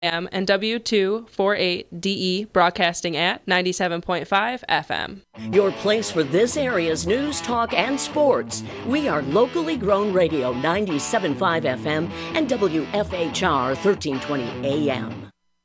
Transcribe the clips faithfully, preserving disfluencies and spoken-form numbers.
M and W two forty-eight D E broadcasting at ninety-seven point five F M. Your place for this area's news, talk, and sports. We are locally grown radio ninety-seven point five F M and W F H R thirteen twenty A M.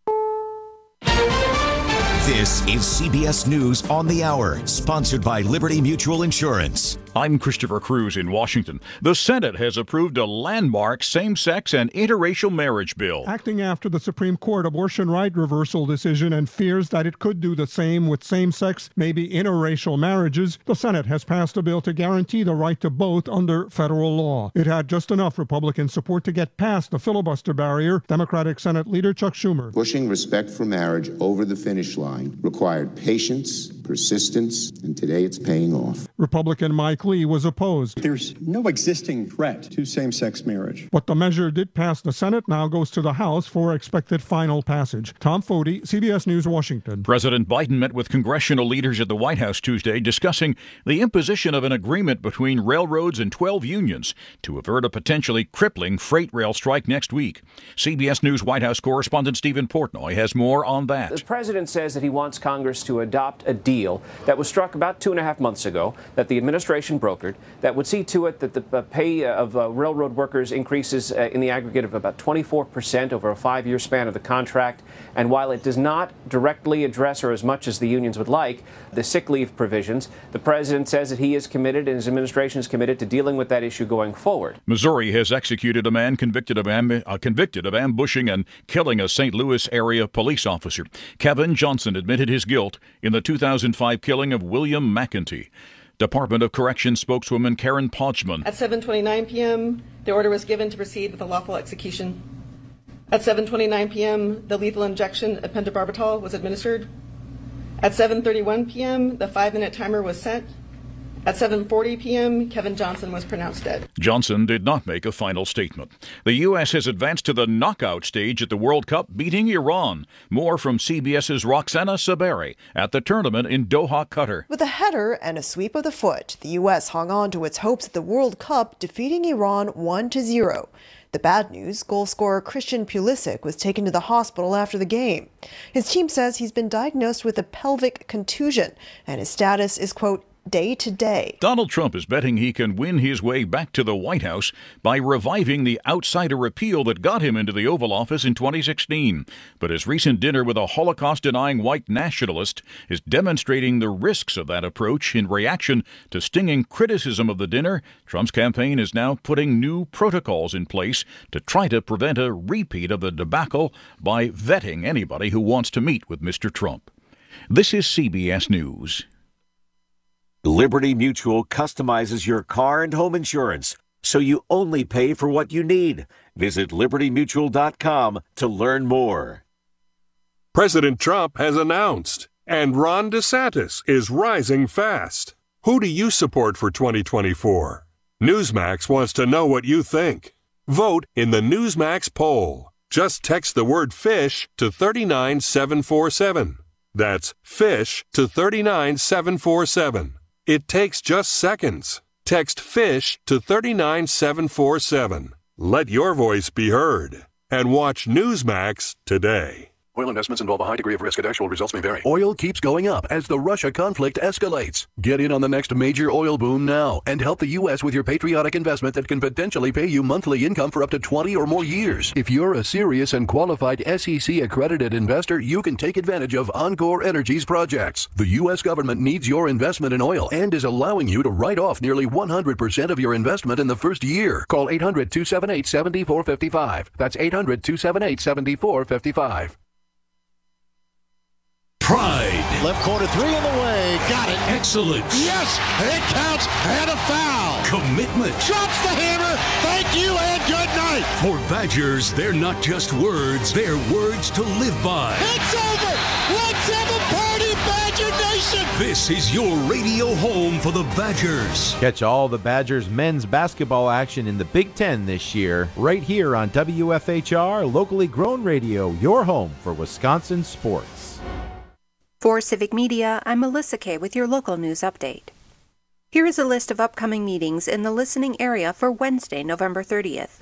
This is C B S News on the Hour, sponsored by Liberty Mutual Insurance. I'm Christopher Cruz in Washington. The Senate has approved a landmark same-sex and interracial marriage bill. Acting after the Supreme Court abortion right reversal decision and fears that it could do the same with same-sex, maybe interracial marriages, the Senate has passed a bill to guarantee the right to both under federal law. It had just enough Republican support to get past the filibuster barrier. Democratic Senate Leader Chuck Schumer. Pushing respect for marriage over the finish line required patience, persistence, and today it's paying off. Republican Mike Lee was opposed. There's no existing threat to same-sex marriage. But the measure did pass the Senate, now goes to the House for expected final passage. Tom Foti, C B S News, Washington. President Biden met with congressional leaders at the White House Tuesday discussing the imposition of an agreement between railroads and twelve unions to avert a potentially crippling freight rail strike next week. C B S News White House correspondent Stephen Portnoy has more on that. The president says that he wants Congress to adopt a deal that was struck about two and a half months ago that the administration brokered that would see to it that the pay of uh, railroad workers increases uh, in the aggregate of about twenty-four percent over a five-year span of the contract. And while it does not directly address, or as much as the unions would like, the sick leave provisions, the president says that he is committed and his administration is committed to dealing with that issue going forward. Missouri has executed a man convicted of, amb- uh, convicted of ambushing and killing a Saint Louis area police officer. Kevin Johnson admitted his guilt in the two thousand five killing of William McEntee. Department of Corrections spokeswoman Karen Podgman. At seven twenty-nine p.m., the order was given to proceed with a lawful execution. At seven twenty-nine p.m., the lethal injection of pentobarbital was administered. At seven thirty-one p.m., the five-minute timer was set. At seven forty p.m., Kevin Johnson was pronounced dead. Johnson did not make a final statement. The U S has advanced to the knockout stage at the World Cup, beating Iran. More from CBS's Roxana Saberi at the tournament in Doha, Qatar. With a header and a sweep of the foot, the U S hung on to its hopes at the World Cup, defeating Iran one to zero. The bad news, goal scorer Christian Pulisic was taken to the hospital after the game. His team says he's been diagnosed with a pelvic contusion, and his status is, quote, day to day. Donald Trump is betting he can win his way back to the White House by reviving the outsider appeal that got him into the Oval Office in twenty sixteen. But his recent dinner with a Holocaust-denying white nationalist is demonstrating the risks of that approach. In reaction to stinging criticism of the dinner, Trump's campaign is now putting new protocols in place to try to prevent a repeat of the debacle by vetting anybody who wants to meet with Mister Trump. This is C B S News. Liberty Mutual customizes your car and home insurance, so you only pay for what you need. Visit liberty mutual dot com to learn more. President Trump has announced, and Ron DeSantis is rising fast. Who do you support for twenty twenty-four? Newsmax wants to know what you think. Vote in the Newsmax poll. Just text the word FISH to three nine seven four seven. That's FISH to three nine seven four seven. It takes just seconds. Text FISH to three nine seven four seven. Let your voice be heard. And watch Newsmax today. Oil investments involve a high degree of risk and actual results may vary. Oil keeps going up as the Russia conflict escalates. Get in on the next major oil boom now and help the U S with your patriotic investment that can potentially pay you monthly income for up to twenty or more years. If you're a serious and qualified S E C accredited investor, you can take advantage of Encore Energy's projects. The U S government needs your investment in oil and is allowing you to write off nearly one hundred percent of your investment in the first year. Call eight hundred two seven eight seven four five five. That's eight hundred two seven eight seven four five five. Pride. Left corner three in the way. Got it. Excellence. Yes, it counts and a foul. Commitment. Drops the hammer. Thank you and good night. For Badgers, they're not just words. They're words to live by. It's over. Let's have a party, Badger Nation. This is your radio home for the Badgers. Catch all the Badgers men's basketball action in the Big Ten this year, right here on W F H R, locally grown radio, your home for Wisconsin sports. For Civic Media, I'm Melissa Kay with your local news update. Here is a list of upcoming meetings in the listening area for Wednesday, November thirtieth.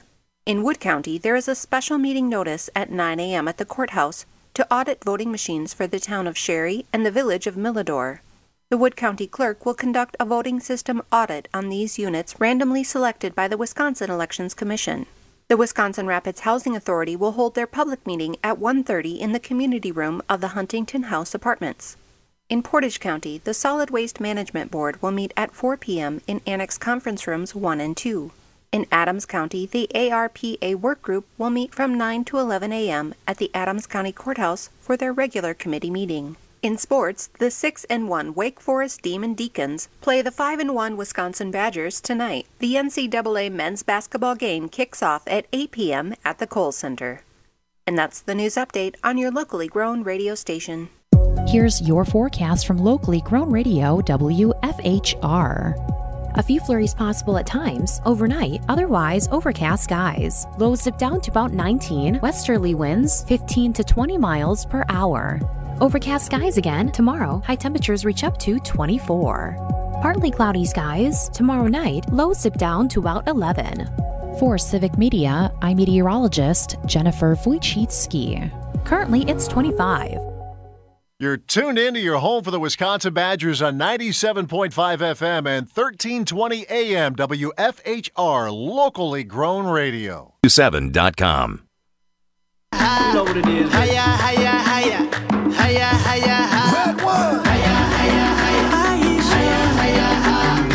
In Wood County, there is a special meeting notice at nine a.m. at the courthouse to audit voting machines for the town of Sherry and the village of Millador. The Wood County Clerk will conduct a voting system audit on these units randomly selected by the Wisconsin Elections Commission. The Wisconsin Rapids Housing Authority will hold their public meeting at one thirty in the community room of the Huntington House Apartments. In Portage County, the Solid Waste Management Board will meet at four p.m. in Annex Conference Rooms one and two. In Adams County, the A R P A work group will meet from nine to eleven a.m. at the Adams County Courthouse for their regular committee meeting. In sports, the six and one Wake Forest Demon Deacons play the five and one Wisconsin Badgers tonight. The N C double A men's basketball game kicks off at eight p.m. at the Kohl Center. And that's the news update on your locally grown radio station. Here's your forecast from locally grown radio W F H R. A few flurries possible at times, overnight, otherwise overcast skies. Lows dip down to about nineteen, westerly winds fifteen to twenty miles per hour. Overcast skies again tomorrow, high temperatures reach up to twenty-four. Partly cloudy skies, tomorrow night, lows dip down to about eleven. For Civic Media, I'm meteorologist Jennifer Wojcicki. Currently, it's twenty-five. You're tuned in to your home for the Wisconsin Badgers on ninety-seven point five F M and thirteen twenty A M W F H R, locally grown radio. seven dot com. You know what it is. Hiya, hiya, hiya. Hiya, hiya, hiya. Red one. Hiya, hiya, hiya. Hiya,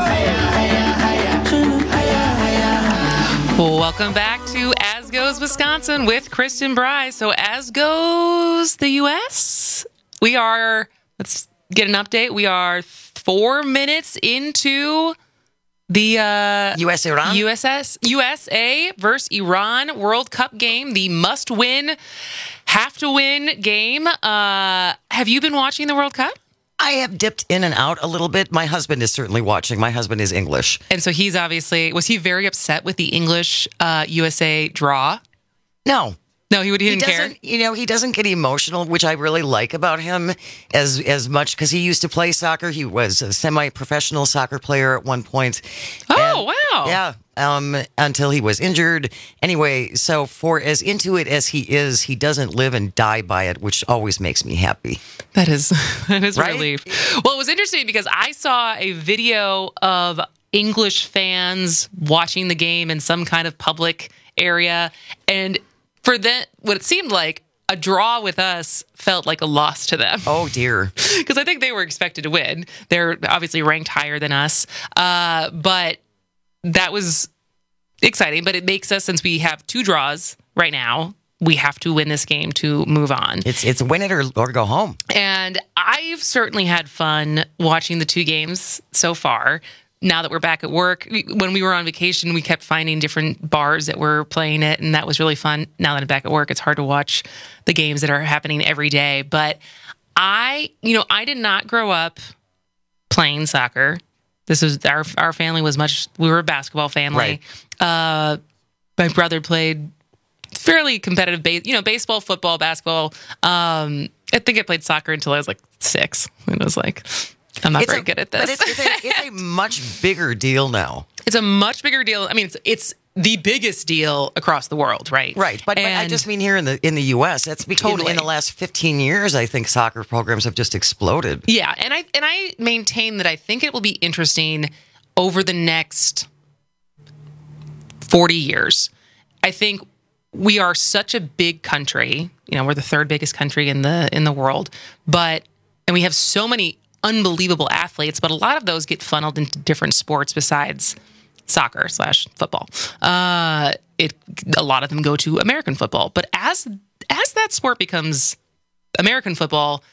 hiya, hiya. Welcome back to As Goes Wisconsin with Kristen Bryce. So as goes the U S, we are, let's get an update. We are four minutes into the uh, U S Iran? U S S U S A versus Iran World Cup game, the must-win, have-to-win game. Uh, have you been watching the World Cup? I have dipped in and out a little bit. My husband is certainly watching. My husband is English. And so he's obviously, was he very upset with the English uh, U S A draw? No. No, he, would, he didn't he care. You know, he doesn't get emotional, which I really like about him as as much because he used to play soccer. He was a semi-professional soccer player at one point. Oh, and, wow. Yeah, um, until he was injured. Anyway, so for as into it as he is, he doesn't live and die by it, which always makes me happy. That is, that is right? a relief. Well, it was interesting because I saw a video of English fans watching the game in some kind of public area, and for that, what it seemed like, a draw with us felt like a loss to them. Oh, dear. Because I think they were expected to win. They're obviously ranked higher than us. Uh, but that was exciting. But it makes us, since we have two draws right now, we have to win this game to move on. It's it's win it or, or go home. And I've certainly had fun watching the two games so far. Now that we're back at work, when we were on vacation, we kept finding different bars that were playing it, and that was really fun. Now that I'm back at work, it's hard to watch the games that are happening every day. But I, you know, I did not grow up playing soccer. This was our our family was much. We were a basketball family. Right. Uh, my brother played fairly competitive, base, you know, baseball, football, basketball. Um, I think I played soccer until I was like six, and it was like, I'm not it's very a, good at this. But it's, it's, a, it's a much bigger deal now. It's a much bigger deal. I mean, it's, it's the biggest deal across the world, right? Right. But, but I just mean here in the in the U S. That's because totally. in, in the last fifteen years, I think soccer programs have just exploded. Yeah, and I and I maintain that I think it will be interesting over the next forty years. I think we are such a big country. You know, we're the third biggest country in the in the world, but and we have so many unbelievable athletes, but a lot of those get funneled into different sports besides soccer slash football. Uh, it a lot of them go to American football, but as as that sport becomes American football,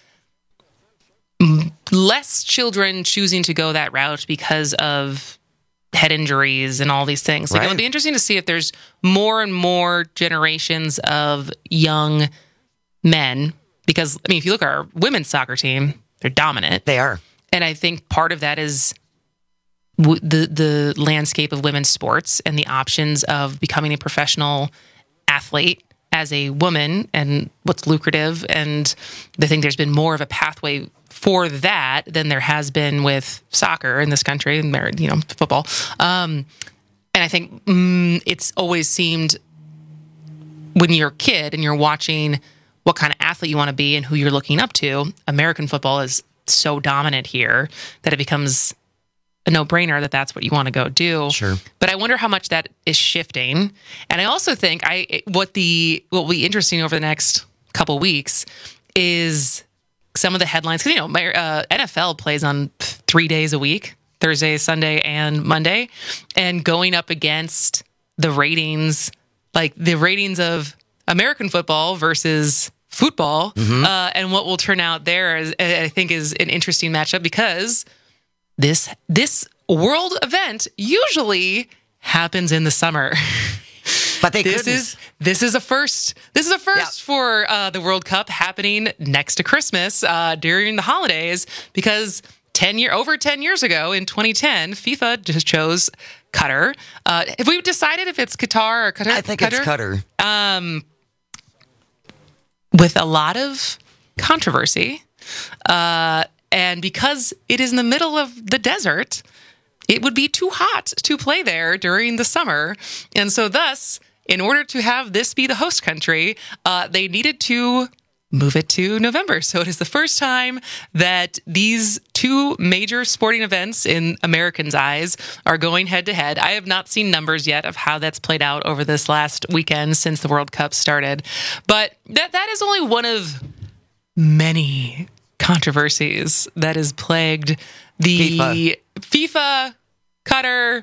less children choosing to go that route because of head injuries and all these things. Like, right. It'll be interesting to see if there's more and more generations of young men, because I mean, if you look at our women's soccer team, they're dominant. They are. And I think part of that is w- the the landscape of women's sports and the options of becoming a professional athlete as a woman and what's lucrative. And I think there's been more of a pathway for that than there has been with soccer in this country and, you know, football. Um, And I think mm, it's always seemed when you're a kid and you're watching what kind of athlete you want to be and who you're looking up to, American football is so dominant here that it becomes a no-brainer that that's what you want to go do. Sure. But I wonder how much that is shifting. And I also think I what the what will be interesting over the next couple weeks is some of the headlines. Because, you know, my, uh, N F L plays on three days a week, Thursday, Sunday, and Monday. And going up against the ratings, like the ratings of American football versus football, Mm-hmm. uh, and what will turn out there, is, I think, is an interesting matchup because this this world event usually happens in the summer. But they this couldn't. is this is a first. This is a first for uh, the World Cup happening next to Christmas uh, during the holidays, because ten year over ten years ago in twenty ten, FIFA just chose Qatar. Uh, have we decided if it's Qatar or Qatar? I think it's Qatar. Um, with a lot of controversy, uh, and because it is in the middle of the desert, it would be too hot to play there during the summer, and so thus, in order to have this be the host country, uh, they needed to move it to November. So it is the first time that these two major sporting events in Americans' eyes are going head to head. I have not seen numbers yet of how that's played out over this last weekend since the World Cup started. But that that is only one of many controversies that has plagued the FIFA, FIFA Qatar,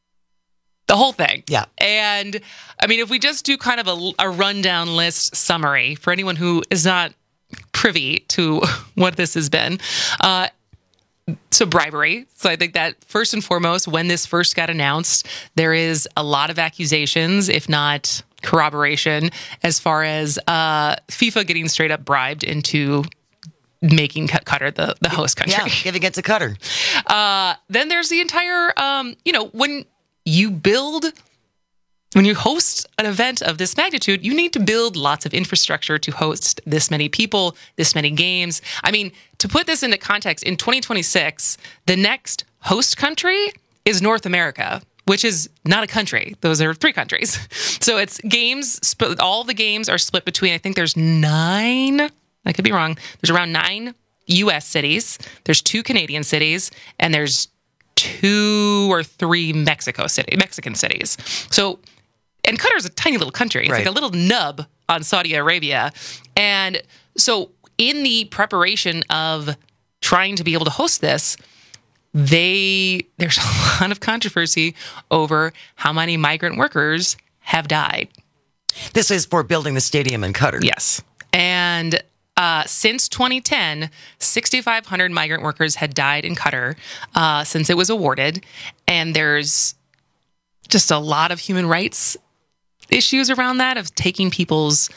the whole thing. Yeah. And I mean, if we just do kind of a, a rundown list summary for anyone who is not privy to what this has been. Uh, so bribery. So I think that first and foremost, when this first got announced, there is a lot of accusations, if not corroboration, as far as uh, FIFA getting straight up bribed into making Qatar the, the host country. Yeah, giving it to Qatar. Uh, then there's the entire, um, you know, when you build... When you host an event of this magnitude, you need to build lots of infrastructure to host this many people, this many games. I mean, to put this into context, in twenty twenty-six, the next host country is North America, which is not a country. Those are three countries. So it's games, all the games are split between, I think there's nine, I could be wrong, there's around nine U S cities, there's two Canadian cities, and there's two or three Mexico city, Mexican cities. So And Qatar is a tiny little country. It's right. like a little nub on Saudi Arabia. And so in the preparation of trying to be able to host this, they there's a lot of controversy over how many migrant workers have died. This is for building the stadium in Qatar. Yes. And uh, since twenty ten, six thousand five hundred migrant workers had died in Qatar uh, since it was awarded. And there's just a lot of human rights issues around that, of taking people's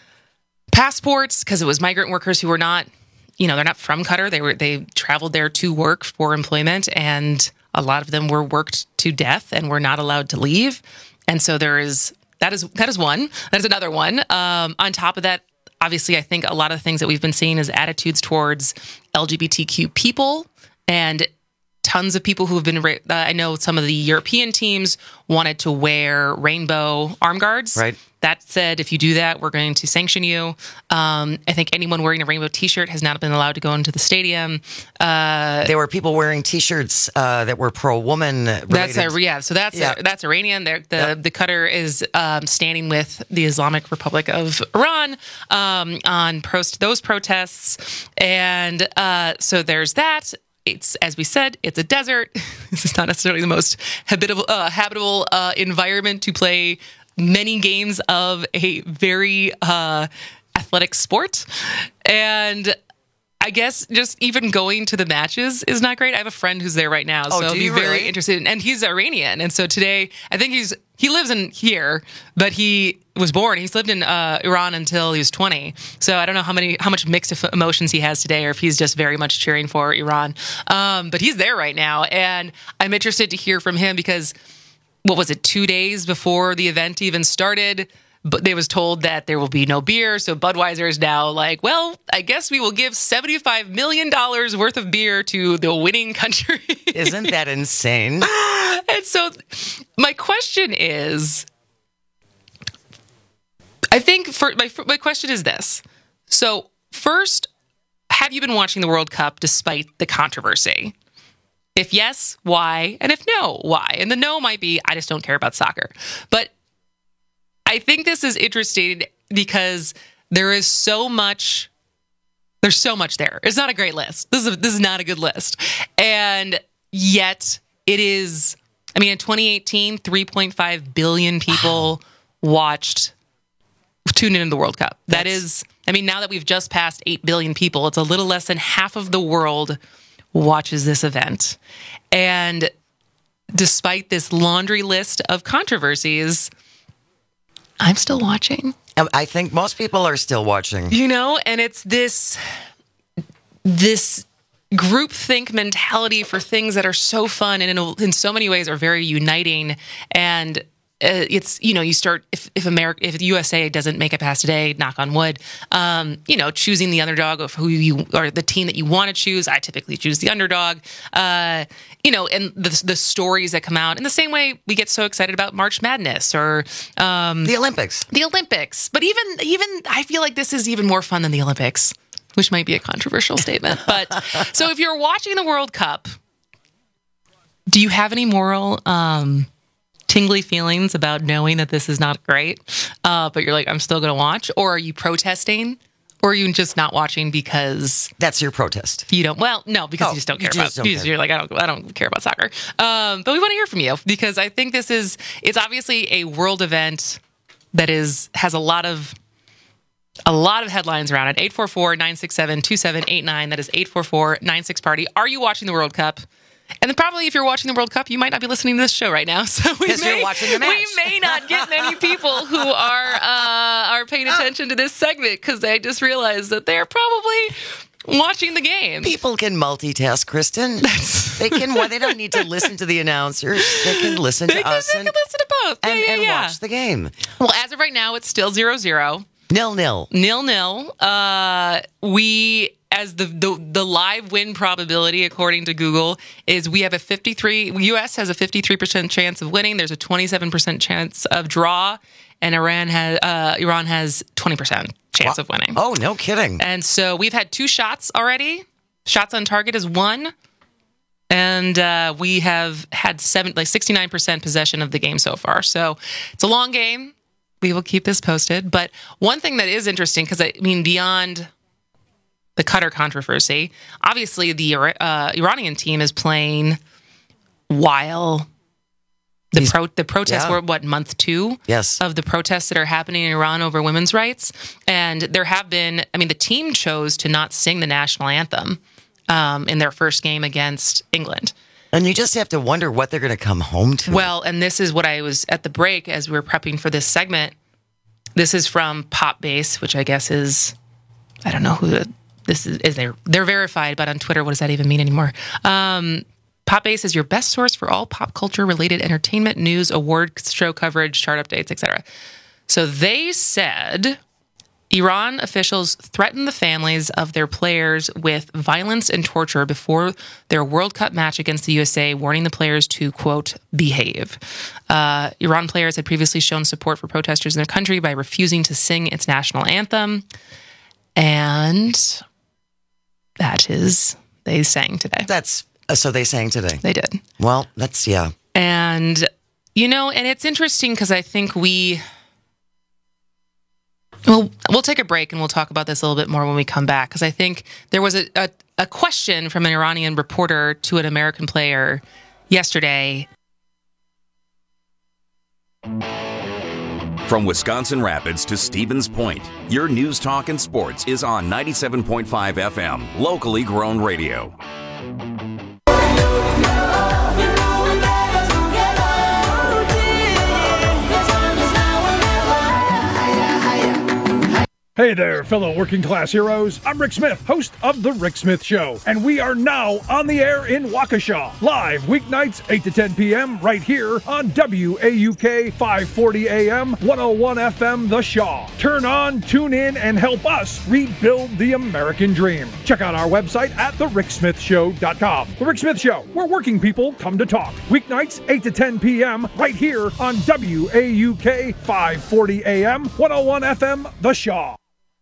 passports, because it was migrant workers who were not, you know, they're not from Qatar. They were they traveled there to work for employment, and a lot of them were worked to death and were not allowed to leave. And so there is that is that is one. That is another one. Um, on top of that, obviously, I think a lot of the things that we've been seeing is attitudes towards L G B T Q people, and tons of people who have been, uh, I know some of the European teams wanted to wear rainbow arm guards. Right. That said, if you do that, we're going to sanction you. Um, I think anyone wearing a rainbow T-shirt has not been allowed to go into the stadium. Uh, there were people wearing T-shirts uh, that were pro-woman related. That's a, yeah. So that's yeah. A, that's Iranian. They're, the yep. the Qatar is um, standing with the Islamic Republic of Iran um, on pro- those protests, and uh, so there's that. It's, as we said, it's a desert. This is not necessarily the most habitable, uh, habitable uh, environment to play many games of a very uh, athletic sport. And I guess just even going to the matches is not great. I have a friend who's there right now, oh, so I'll do be you very really? interested. In, and he's Iranian, and so today I think he's he lives in here, but he was born. He's lived in uh, Iran until he was twenty. So I don't know how many how much mixed emotions he has today, or if he's just very much cheering for Iran. Um, but he's there right now, and I'm interested to hear from him because what was it? Two days before the event even started, but they was told that there will be no beer. So Budweiser is now like, well, I guess we will give seventy-five million dollars worth of beer to the winning country. Isn't that insane? And so my question is, I think for my, my question is this. So first, have you been watching the World Cup despite the controversy? If yes, why? And if no, why? And the no might be, I just don't care about soccer. But I think this is interesting because there is so much, there's so much there. It's not a great list. This is a, this is not a good list. And yet it is, I mean, in twenty eighteen, three point five billion people wow. watched, tuned into the World Cup. That That's... is, I mean, now that we've just passed eight billion people, it's a little less than half of the world watches this event. And despite this laundry list of controversies, I'm still watching. I think most people are still watching. You know, and it's this this groupthink mentality for things that are so fun and in, a, in so many ways are very uniting. And uh, it's, you know, you start, if, if America, if the U S A doesn't make it past today, knock on wood, um, you know, choosing the underdog of who you, or the team that you want to choose. I typically choose the underdog, uh, you know, and the, the stories that come out in the same way we get so excited about March Madness or um, the Olympics, the Olympics. But even, even I feel like this is even more fun than the Olympics, which might be a controversial statement. But so if you're watching the World Cup, do you have any moral, um, tingly feelings about knowing that this is not great, uh, but you're like, I'm still going to watch? Or are you protesting? Or are you just not watching because that's your protest? You don't. Well, no, because oh, you just don't care you just about. Don't you, care. You're like, I don't. I don't care about soccer. Um, but we want to hear from you because I think this is. It's obviously a world event that is has a lot of a lot of headlines around it. eight four four, nine six seven, two seven eight nine. That is eight four four, nine six party. Are you watching the World Cup? And then probably if you're watching the World Cup, you might not be listening to this show right now. So we may, you're watching the match. we may not get many people who are uh, are paying attention to this segment because they just realized that they're probably watching the game. People can multitask, Kristen. they can. Well, they don't need to listen to the announcers. They can listen they to can, us they and, can listen to both and, yeah, yeah, and yeah. watch the game. Well, as of right now, it's still zero zero. Nil nil. Nil nil. Uh, we. As the, the the live win probability, according to Google, is we have a fifty-three, U S has a fifty-three percent chance of winning. There's a twenty-seven percent chance of draw, and Iran has uh, Iran has twenty percent chance wow. of winning. Oh, no kidding. And so we've had two shots already. Shots on target is one. And uh, we have had seven, like sixty-nine percent possession of the game so far. So it's a long game. We will keep this posted. But one thing that is interesting, because I mean, beyond the Qatar controversy, obviously the uh, Iranian team is playing while the pro- the protests yeah. were, what, month two yes. of the protests that are happening in Iran over women's rights. And there have been, I mean, the team chose to not sing the national anthem um, in their first game against England. And you just have to wonder what they're going to come home to. Well, and this is what I was at the break as we were prepping for this segment. This is from Pop Base, which I guess is, I don't know who the, this is. Is they're, they're verified, but on Twitter, what does that even mean anymore? Um, Pop Base is your best source for all pop culture related entertainment, news, award show coverage, chart updates, et cetera. So they said Iran officials threatened the families of their players with violence and torture before their World Cup match against the U S A, warning the players to, quote, behave. Uh, Iran players had previously shown support for protesters in their country by refusing to sing its national anthem. And that is, they sang today. That's, uh, so they sang today. They did. Well, that's, yeah. And, you know, and it's interesting because I think we... Well, we'll take a break and we'll talk about this a little bit more when we come back, because I think there was a, a, a question from an Iranian reporter to an American player yesterday. From Wisconsin Rapids to Stevens Point, your news, talk, and sports is on ninety-seven point five F M, locally grown radio. Hey there, fellow working class heroes. I'm Rick Smith, host of The Rick Smith Show, and we are now on the air in Waukesha, live weeknights eight to ten p.m. right here on W A U K five forty A M, one oh one F M The Shaw. Turn on, tune in, and help us rebuild the American dream. Check out our website at the rick smith show dot com. The Rick Smith Show, where working people come to talk. Weeknights eight to ten p.m. right here on W A U K five forty A M, one oh one F M The Shaw.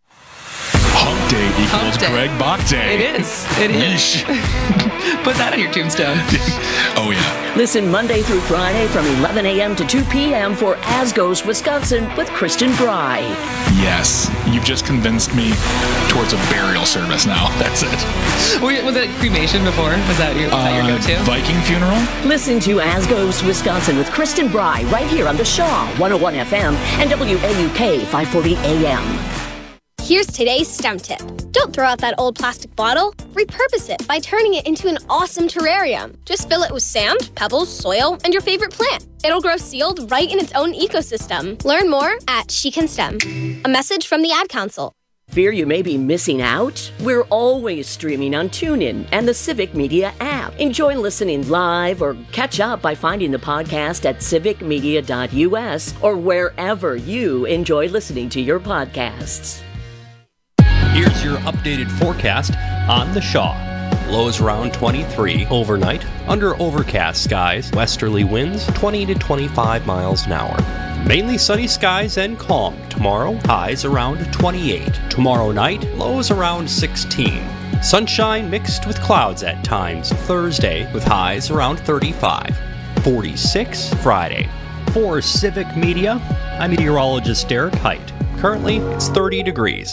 Hump Day equals Hump day. Greg Bach Day. It is. It is. Put that on your tombstone. Oh, yeah. Listen Monday through Friday from eleven a.m. to two p.m. for As Goes Wisconsin with Kristen Bry. Yes. You've just convinced me towards a burial service now. That's it. Was it cremation before? Was that your, was that your Uh, go-to? Viking funeral? Listen to As Goes Wisconsin with Kristen Bry right here on the Shaw, one oh one F M and W A U K five forty A M. Here's today's STEM tip. Don't throw out that old plastic bottle. Repurpose it by turning it into an awesome terrarium. Just fill it with sand, pebbles, soil, and your favorite plant. It'll grow sealed right in its own ecosystem. Learn more at She Can STEM. A message from the Ad Council. Fear you may be missing out? We're always streaming on TuneIn and the Civic Media app. Enjoy listening live or catch up by finding the podcast at civic media dot u s or wherever you enjoy listening to your podcasts. Here's your updated forecast on the Shaw. Lows around twenty-three overnight, under overcast skies, westerly winds twenty to twenty-five miles an hour. Mainly sunny skies and calm tomorrow, highs around twenty-eight. Tomorrow night, lows around sixteen. Sunshine mixed with clouds at times Thursday, with highs around thirty-five. forty-six Friday. For Civic Media, I'm meteorologist Derek Height. Currently, it's thirty degrees.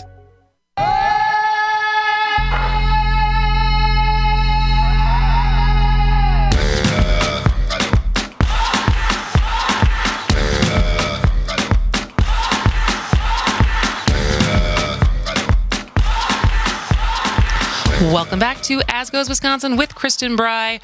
Welcome back to As Goes Wisconsin with Kristen Bry.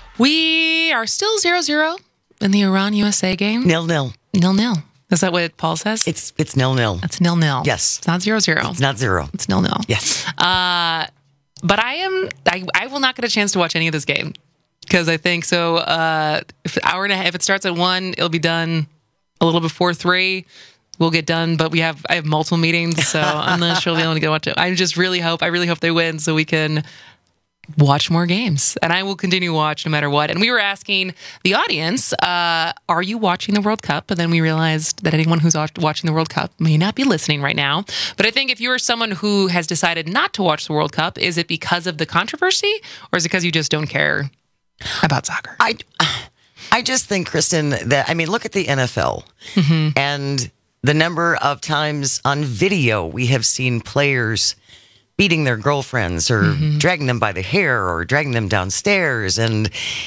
We are still zero zero in the Iran-U S A game. Nil-nil. Nil-nil. Is that what Paul says? It's it's nil-nil. It's nil-nil. Yes. It's not zero zero. It's not zero. It's nil-nil. Yes. Uh, but I am, I, I will not get a chance to watch any of this game because I think so. Uh, if hour and a half, if it starts at one, it'll be done a little before three. We'll get done, but we have I have multiple meetings, so I'm not sure we'll be able to go watch it. I just really hope I really hope they win so we can watch more games, and I will continue to watch no matter what. And we were asking the audience, uh, "Are you watching the World Cup?" And then we realized that anyone who's watching the World Cup may not be listening right now. But I think if you are someone who has decided not to watch the World Cup, is it because of the controversy, or is it because you just don't care about soccer? I I just think, Kristen, that I mean, look at the N F L mm-hmm. and the number of times on video we have seen players beating their girlfriends or mm-hmm. dragging them by the hair or dragging them downstairs. And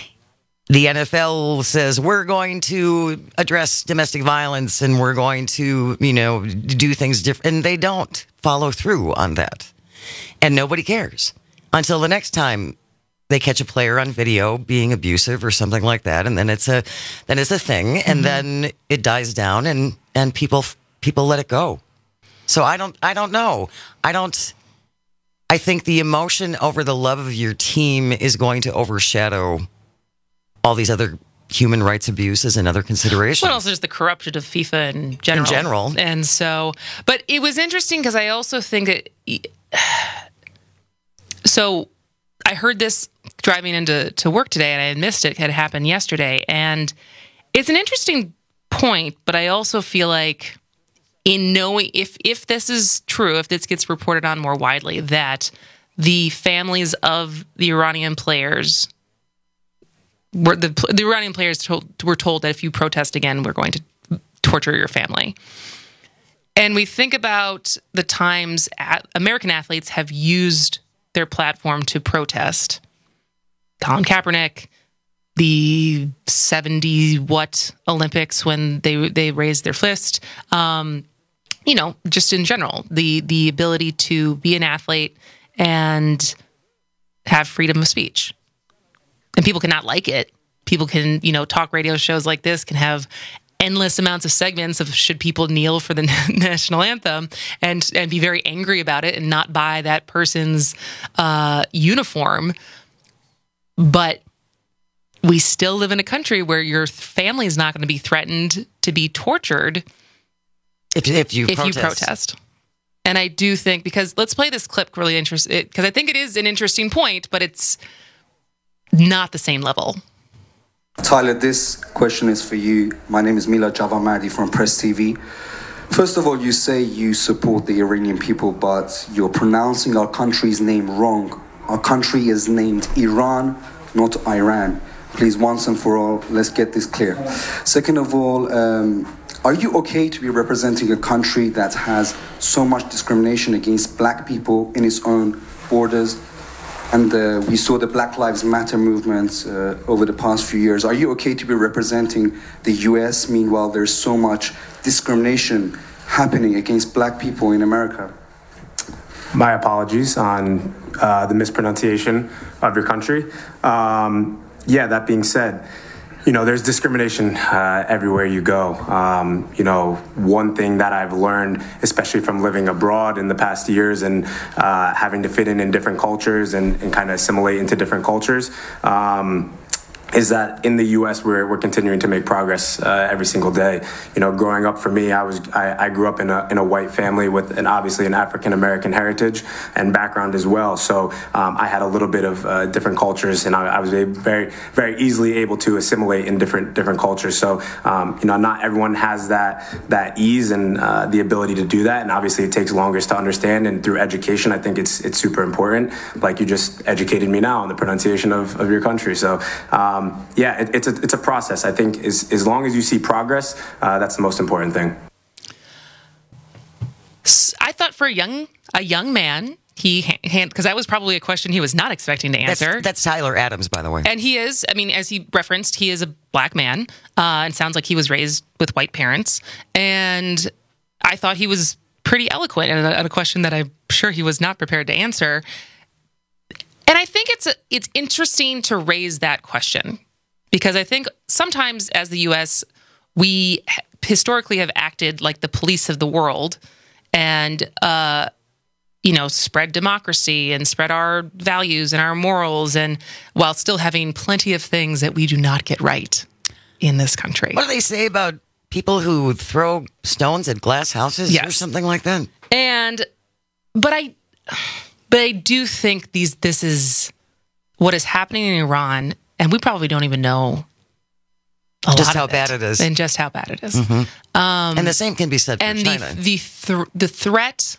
the N F L says, we're going to address domestic violence and we're going to, you know, do things different. And they don't follow through on that. And nobody cares until the next time they catch a player on video being abusive or something like that. And then it's a, then it's a thing. And mm-hmm. then it dies down and, and people, people let it go. So I don't, I don't know. I don't, I think the emotion over the love of your team is going to overshadow all these other human rights abuses and other considerations. Well, also just the corruption of FIFA in general. In general. And so, but it was interesting because I also think that, so I heard this driving into to work today and I had missed it. It had happened yesterday. And it's an interesting point, but I also feel like in knowing if if this is true, if this gets reported on more widely, that the families of the Iranian players were the the Iranian players told, were told that if you protest again, we're going to torture your family. And we think about the times at, American athletes have used their platform to protest. Colin Kaepernick, the seventy what Olympics when they they raised their fist. Um, you know, just in general, the the ability to be an athlete and have freedom of speech. And people cannot like it. People can, you know, talk radio shows like this can have endless amounts of segments of should people kneel for the national anthem and and be very angry about it and not buy that person's uh, uniform. But we still live in a country where your family is not going to be threatened to be tortured if, if you if protest. you protest. And I do think, because let's play this clip really interesting, because I think it is an interesting point, but it's not the same level. Tyler, this question is for you. My name is Mila Javamadi from Press T V. First of all, you say you support the Iranian people, but you're pronouncing our country's name wrong. Our country is named Iran, not Iran. Please, once and for all, let's get this clear. Second of all, um, are you okay to be representing a country that has so much discrimination against black people in its own borders? And uh, we saw the Black Lives Matter movement uh, over the past few years. Are you okay to be representing the U S? Meanwhile, there's so much discrimination happening against black people in America. My apologies on uh, the mispronunciation of your country. Um, yeah, that being said, you know, there's discrimination uh, everywhere you go. Um, you know, one thing that I've learned, especially from living abroad in the past years and uh, having to fit in in different cultures and, and kind of assimilate into different cultures, um, is that in the U S we're we're continuing to make progress uh, every single day. You know, growing up for me, I was I, I grew up in a in a white family with an obviously an African American heritage and background as well. So um, I had a little bit of uh, different cultures, and I, I was very very easily able to assimilate in different different cultures. So um, you know, not everyone has that that ease and uh, the ability to do that, and obviously it takes longer to understand. And through education, I think it's it's super important. Like you just educated me now on the pronunciation of, of your country. So. Um, Um, yeah, it, it's a it's a process. I think as as long as you see progress, uh, that's the most important thing. I thought for a young a young man, he because that was probably a question he was not expecting to answer. That's, that's Tyler Adams, by the way. And he is. I mean, as he referenced, he is a black man, uh, and sounds like he was raised with white parents. And I thought he was pretty eloquent at a, at a question that I'm sure he was not prepared to answer. And I think it's a, it's interesting to raise that question, because I think sometimes as the U S, we historically have acted like the police of the world and, uh, you know, spread democracy and spread our values and our morals, and while still having plenty of things that we do not get right in this country. What do they say about people who throw stones at glass houses yes. or something like that? And, but I... But I do think these this is what is happening in Iran, and we probably don't even know a just lot how of bad it, it is, and just how bad it is. Mm-hmm. Um, and the same can be said for and China. And the the, th- the threat.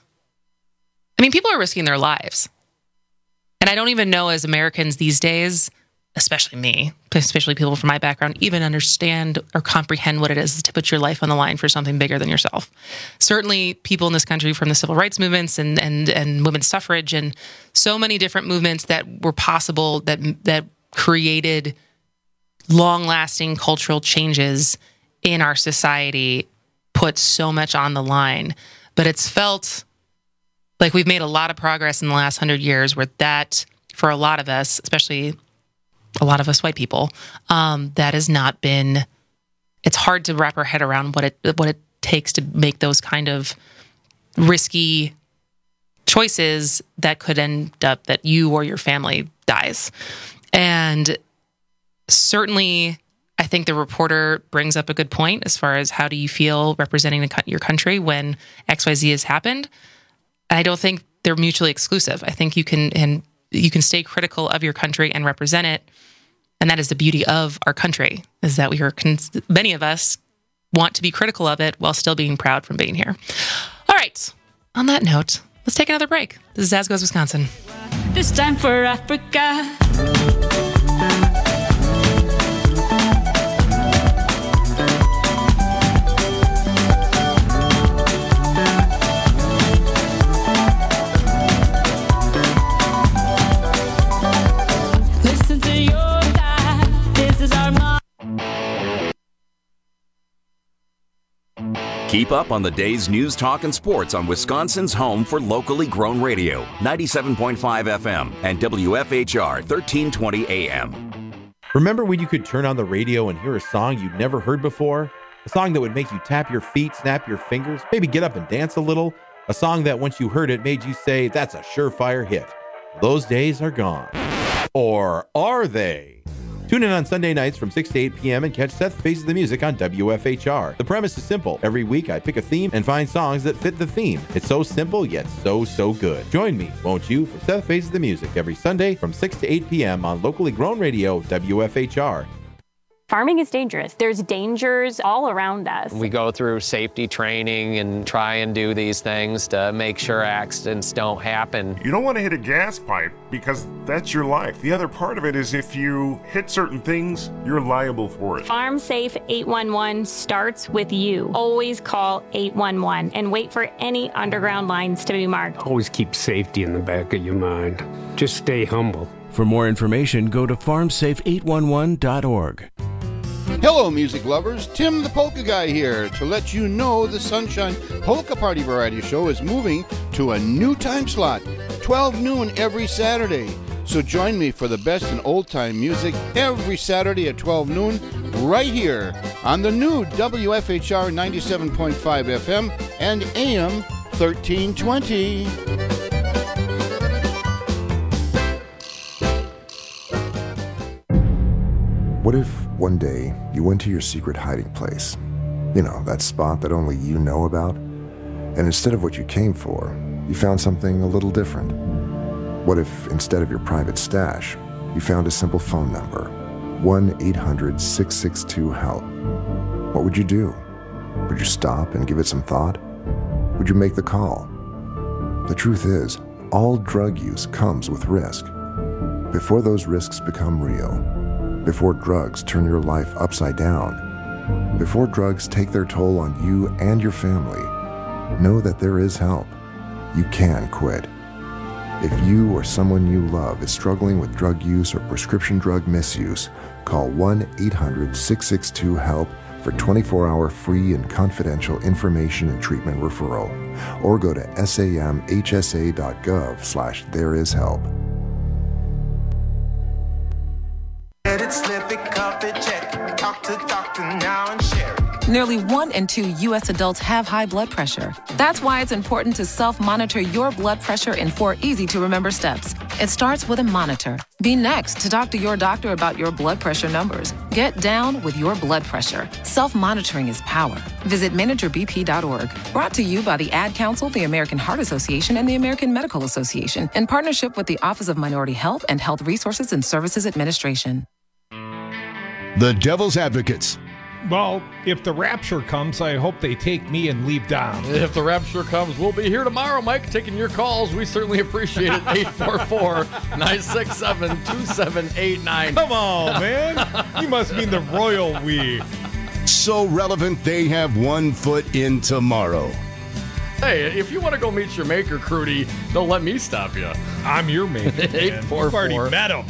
I mean, people are risking their lives, and I don't even know as Americans these days, especially me, especially people from my background, even understand or comprehend what it is to put your life on the line for something bigger than yourself. Certainly people in this country from the civil rights movements and, and, and women's suffrage and so many different movements that were possible that, that created long-lasting cultural changes in our society put so much on the line. But it's felt like we've made a lot of progress in the last hundred years where that, for a lot of us, especially a lot of us white people, um, that has not been, it's hard to wrap our head around what it what it takes to make those kind of risky choices that could end up that you or your family dies. And certainly, I think the reporter brings up a good point as far as how do you feel representing the, your country when X Y Z has happened. I don't think they're mutually exclusive. I think you can and you can stay critical of your country and represent it. And that is the beauty of our country, is that we are, many of us want to be critical of it while still being proud from being here. All right. On that note, let's take another break. This is As Goes Wisconsin. This time for Africa. Keep up on the day's news, talk, and sports on Wisconsin's home for locally grown radio, ninety-seven point five F M and W F H R thirteen twenty A M. Remember when you could turn on the radio and hear a song you'd never heard before? A song that would make you tap your feet, snap your fingers, maybe get up and dance a little. A song that once you heard it made you say, that's a surefire hit. Those days are gone. Or are they? Tune in on Sunday nights from six to eight p.m. and catch Seth Faces the Music on W F H R. The premise is simple. Every week I pick a theme and find songs that fit the theme. It's so simple, yet so, so good. Join me, won't you, for Seth Faces the Music every Sunday from six to eight p.m. on locally grown radio W F H R. Farming is dangerous. There's dangers all around us. We go through safety training and try and do these things to make sure accidents don't happen. You don't want to hit a gas pipe because that's your life. The other part of it is if you hit certain things, you're liable for it. Farm Safe eight one one starts with you. Always call eight one one and wait for any underground lines to be marked. Always keep safety in the back of your mind. Just stay humble. For more information, go to farm safe eight one one dot org. Hello, music lovers. Tim the Polka Guy here to let you know the Sunshine Polka Party Variety Show is moving to a new time slot, twelve noon every Saturday. So join me for the best in old-time music every Saturday at twelve noon right here on the new W F H R ninety-seven point five F M and A M thirteen twenty. What if one day you went to your secret hiding place? You know, that spot that only you know about? And instead of what you came for, you found something a little different. What if instead of your private stash, you found a simple phone number, one eight hundred six six two HELP? What would you do? Would you stop and give it some thought? Would you make the call? The truth is, all drug use comes with risk. Before those risks become real, before drugs turn your life upside down, before drugs take their toll on you and your family, know that there is help. You can quit. If you or someone you love is struggling with drug use or prescription drug misuse, call one eight hundred six six two HELP for twenty-four hour free and confidential information and treatment referral, or go to samhsa.gov slash there is help. Let it slip it, cuff it, check it. Talk to doctor now and share it. Nearly one in two U S adults have high blood pressure. That's why it's important to self-monitor your blood pressure in four easy-to-remember steps. It starts with a monitor. Be next to talk to your doctor about your blood pressure numbers. Get down with your blood pressure. Self-monitoring is power. Visit manager b p dot org. Brought to you by the Ad Council, the American Heart Association, and the American Medical Association in partnership with the Office of Minority Health and Health Resources and Services Administration. The Devil's Advocates. Well, if the rapture comes, I hope they take me and leave Dom. If the rapture comes, we'll be here tomorrow, Mike, taking your calls. We certainly appreciate it. eight four four, nine six seven, two seven eight nine. Come on, man. You must mean the royal we. So relevant, they have one foot in tomorrow. Hey, if you want to go meet your maker, Crudy, don't let me stop you. I'm your maker. eight four four. You've already met him.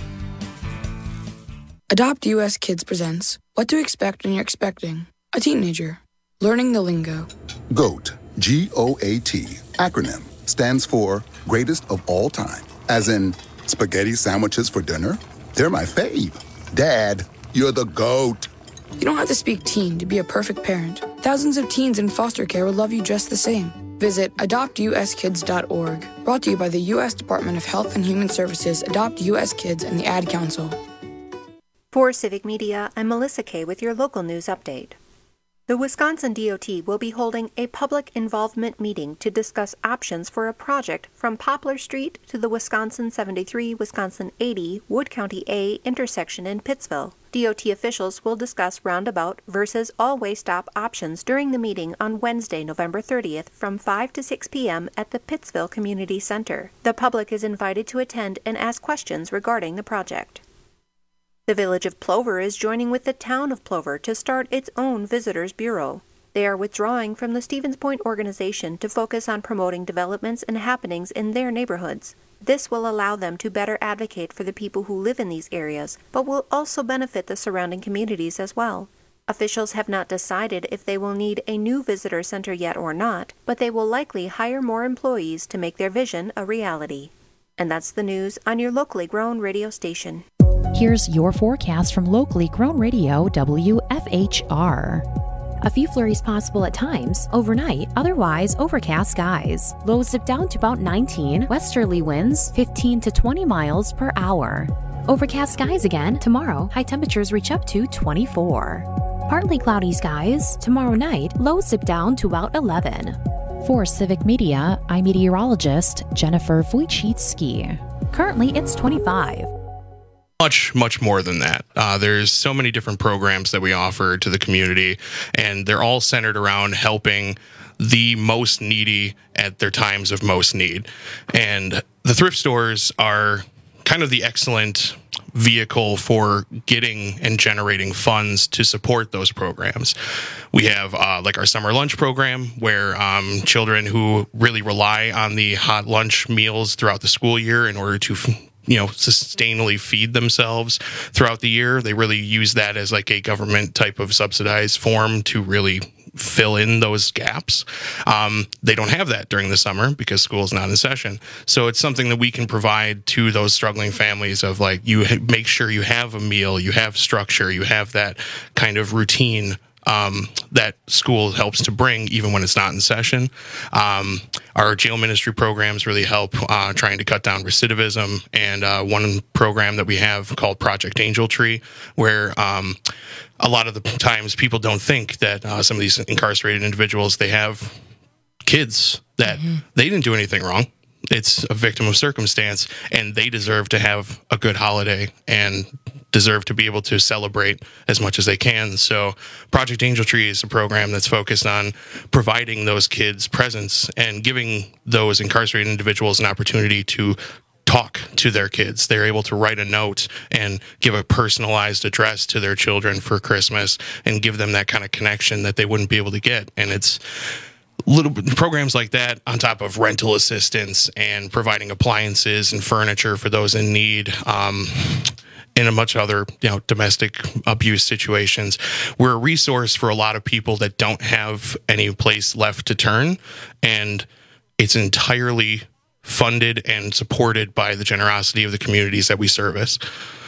Adopt U S Kids presents What to Expect When You're Expecting a Teenager. Learning the Lingo. GOAT, G O A T, acronym, stands for Greatest of All Time. As in, spaghetti sandwiches for dinner? They're my fave. Dad, you're the GOAT. You don't have to speak teen to be a perfect parent. Thousands of teens in foster care will love you just the same. Visit adopt u s kids dot org. Brought to you by the U S Department of Health and Human Services, Adopt U S Kids, and the Ad Council. For Civic Media, I'm Melissa Kay with your local news update. The Wisconsin D O T will be holding a public involvement meeting to discuss options for a project from Poplar Street to the Wisconsin seventy-three, Wisconsin eighty, Wood County A intersection in Pittsville. D O T officials will discuss roundabout versus all-way stop options during the meeting on Wednesday, November thirtieth from five to six p.m. at the Pittsville Community Center. The public is invited to attend and ask questions regarding the project. The Village of Plover is joining with the Town of Plover to start its own Visitors Bureau. They are withdrawing from the Stevens Point organization to focus on promoting developments and happenings in their neighborhoods. This will allow them to better advocate for the people who live in these areas, but will also benefit the surrounding communities as well. Officials have not decided if they will need a new visitor center yet or not, but they will likely hire more employees to make their vision a reality. And that's the news on your locally grown radio station. Here's your forecast from locally grown radio W F H R. A few flurries possible at times, overnight, otherwise overcast skies. Lows dip down to about nineteen, westerly winds fifteen to twenty miles per hour. Overcast skies again tomorrow, high temperatures reach up to twenty-four. Partly cloudy skies, tomorrow night, lows dip down to about eleven. For Civic Media, I'm meteorologist Jennifer Wojcicki. Currently, it's twenty-five. Much, much more than that. Uh, there's so many different programs that we offer to the community, and they're all centered around helping the most needy at their times of most need. And the thrift stores are kind of the excellent vehicle for getting and generating funds to support those programs. We have uh, like our summer lunch program, where um, children who really rely on the hot lunch meals throughout the school year in order to you know, sustainably feed themselves throughout the year. They really use that as like a government type of subsidized form to really fill in those gaps. Um, they don't have that during the summer because school is not in session. So it's something that we can provide to those struggling families of like, you ha- make sure you have a meal, you have structure, you have that kind of routine Um, that school helps to bring even when it's not in session. Um, our jail ministry programs really help uh, trying to cut down recidivism. And uh, one program that we have called Project Angel Tree, where um, a lot of the times people don't think that uh, some of these incarcerated individuals, they have kids that mm-hmm. they didn't do anything wrong. It's a victim of circumstance, and they deserve to have a good holiday and deserve to be able to celebrate as much as they can. So Project Angel Tree is a program that's focused on providing those kids presents and giving those incarcerated individuals an opportunity to talk to their kids. They're able to write a note and give a personalized address to their children for Christmas and give them that kind of connection that they wouldn't be able to get. And it's little programs like that, on top of rental assistance and providing appliances and furniture for those in need, um, and a much other, you know, domestic abuse situations. We're a resource for a lot of people that don't have any place left to turn, and it's entirely funded and supported by the generosity of the communities that we service.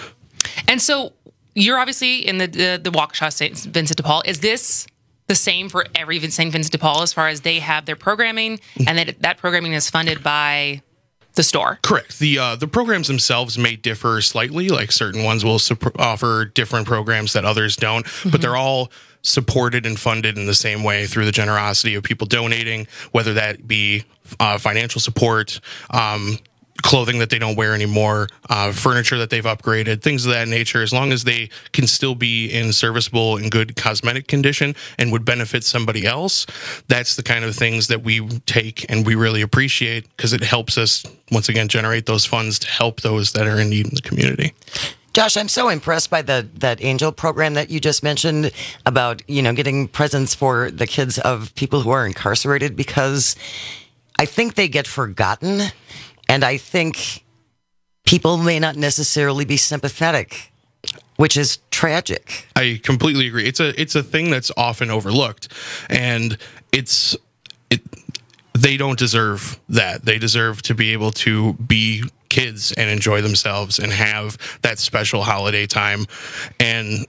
And so you're obviously in the the, the Waukesha Saint Vincent de Paul. Is this the same for every Saint Vincent de Paul as far as they have their programming, and that that programming is funded by the store? Correct. The uh, the programs themselves may differ slightly. Like certain ones will sup- offer different programs that others don't, mm-hmm. but they're all supported and funded in the same way through the generosity of people donating, whether that be uh, financial support, um, clothing that they don't wear anymore, uh, furniture that they've upgraded, things of that nature. As long as they can still be in serviceable and good cosmetic condition and would benefit somebody else, that's the kind of things that we take and we really appreciate, because it helps us, once again, generate those funds to help those that are in need in the community. Josh, I'm so impressed by the that Angel program that you just mentioned about, you know, getting presents for the kids of people who are incarcerated, because I think they get forgotten. And I think people may not necessarily be sympathetic, which is tragic. I completely agree. It's a it's a thing that's often overlooked, and it's it. They don't deserve that. They deserve to be able to be kids and enjoy themselves and have that special holiday time. And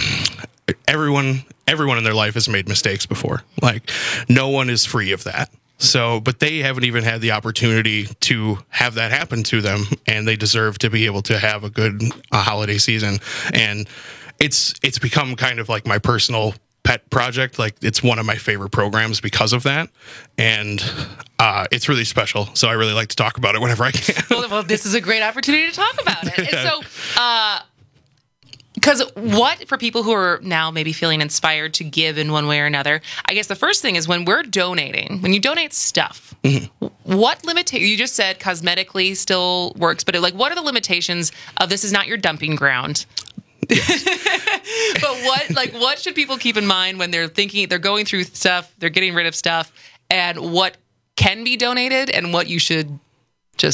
everyone everyone in their life has made mistakes before. Like, no one is free of that. So, but they haven't even had the opportunity to have that happen to them, and they deserve to be able to have a good uh, holiday season. And it's it's become kind of like my personal pet project. Like, it's one of my favorite programs because of that, and uh, it's really special. So I really like to talk about it whenever I can. well, well, this is a great opportunity to talk about it. And so, uh, because what, for people who are now maybe feeling inspired to give in one way or another, I guess the first thing is when we're donating, when you donate stuff, mm-hmm. what limita- you just said cosmetically still works, but like, what are the limitations of this is not your dumping ground? Yes. But what, like, what should people keep in mind when they're thinking, they're going through stuff, they're getting rid of stuff, and what can be donated and what you should just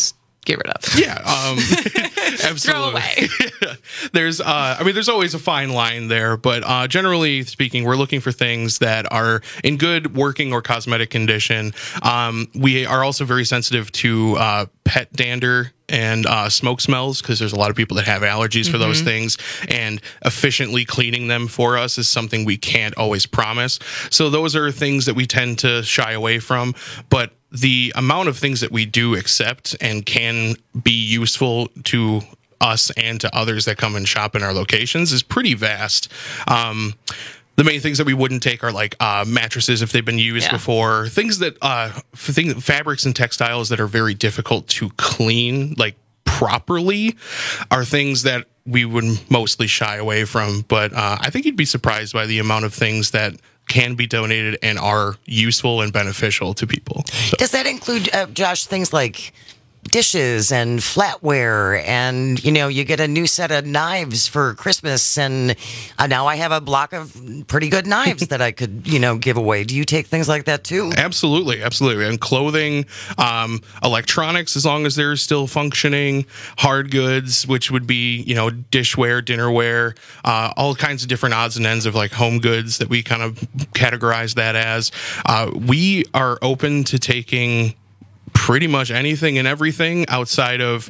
get rid of. Yeah, um, absolutely. Throw away. There's, uh, I mean, there's always a fine line there, but uh, generally speaking, we're looking for things that are in good working or cosmetic condition. Um, we are also very sensitive to uh, pet dander and uh, smoke smells, because there's a lot of people that have allergies for mm-hmm. those things, and efficiently cleaning them for us is something we can't always promise. So those are things that we tend to shy away from, but the amount of things that we do accept and can be useful to us and to others that come and shop in our locations is pretty vast. Um, the main things that we wouldn't take are like uh, mattresses if they've been used yeah. before, things that uh, things, fabrics and textiles that are very difficult to clean, like properly, are things that we would mostly shy away from. But uh, I think you'd be surprised by the amount of things that can be donated and are useful and beneficial to people. So. Does that include, uh, Josh, things like dishes and flatware, and you know, you get a new set of knives for Christmas, and uh, now I have a block of pretty good knives that I could, you know, give away. Do you take things like that too? Absolutely, absolutely. And clothing, um, electronics, as long as they're still functioning, hard goods, which would be, you know, dishware, dinnerware, uh, all kinds of different odds and ends of like home goods that we kind of categorize that as. Uh, we are open to taking pretty much anything and everything outside of,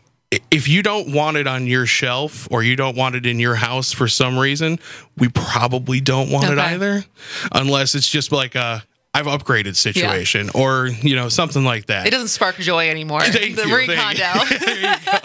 if you don't want it on your shelf or you don't want it in your house for some reason, we probably don't want okay. it either, unless it's just like a I've upgraded situation yeah. or, you know, something like that. It doesn't spark joy anymore. Thank the you, Marie thank Kondo. There you go.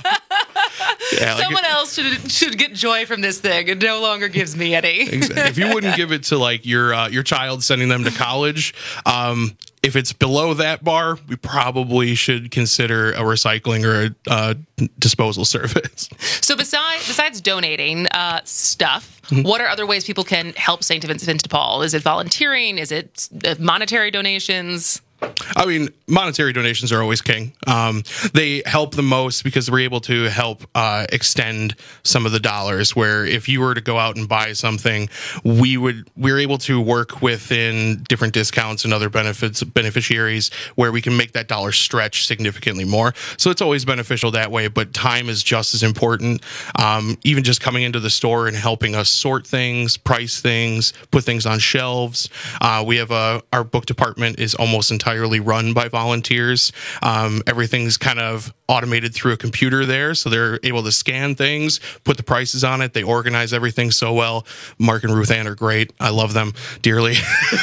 Yeah, like Someone it, else should should get joy from this thing. It no longer gives me any. Exactly. If you wouldn't give it to like your uh, your child, sending them to college, um, if it's below that bar, we probably should consider a recycling or a uh, disposal service. So besides besides donating uh, stuff, mm-hmm. what are other ways people can help Saint Vincent de Paul? Is it volunteering? Is it monetary donations? I mean, monetary donations are always king. Um, they help the most because we're able to help uh, extend some of the dollars. Where if you were to go out and buy something, we would we're able to work within different discounts and other benefits beneficiaries where we can make that dollar stretch significantly more. So it's always beneficial that way. But time is just as important. Um, even just coming into the store and helping us sort things, price things, put things on shelves. Uh, we have a our book department is almost entirely run by volunteers. Um, everything's kind of automated through a computer there, so they're able to scan things, put the prices on it. They organize everything so well. Mark and Ruth Ann are great. I love them dearly.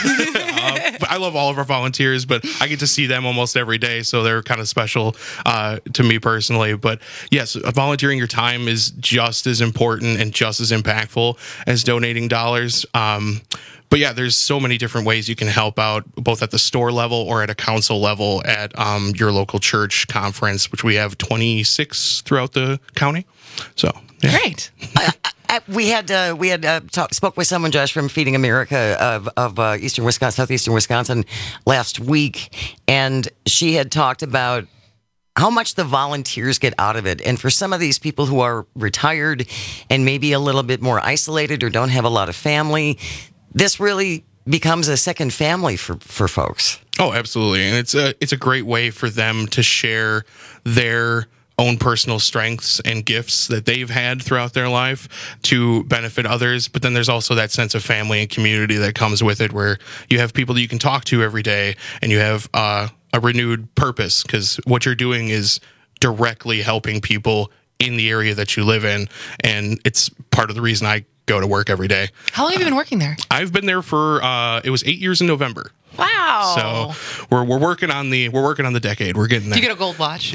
uh, I love all of our volunteers, but I get to see them almost every day, so they're kind of special uh, to me personally. But yes, volunteering your time is just as important and just as impactful as donating dollars. Um, But yeah, there's so many different ways you can help out, both at the store level or at a council level at um, your local church conference, which we have twenty-six throughout the county. So yeah. Great. uh, uh, we had uh, we had uh, talk, spoke with someone, Josh, from Feeding America of of uh, Eastern Wisconsin, southeastern Wisconsin, last week, and she had talked about how much the volunteers get out of it. And for some of these people who are retired and maybe a little bit more isolated or don't have a lot of family, this really becomes a second family for, for folks. Oh, absolutely. And it's a, it's a great way for them to share their own personal strengths and gifts that they've had throughout their life to benefit others. But then there's also that sense of family and community that comes with it, where you have people that you can talk to every day and you have uh, a renewed purpose, because what you're doing is directly helping people in the area that you live in. And it's part of the reason I go to work every day. How long have you been working there? I've been there for uh it was eight years in November. Wow. So we're we're working on the we're working on the decade. We're getting there. Do you get a gold watch?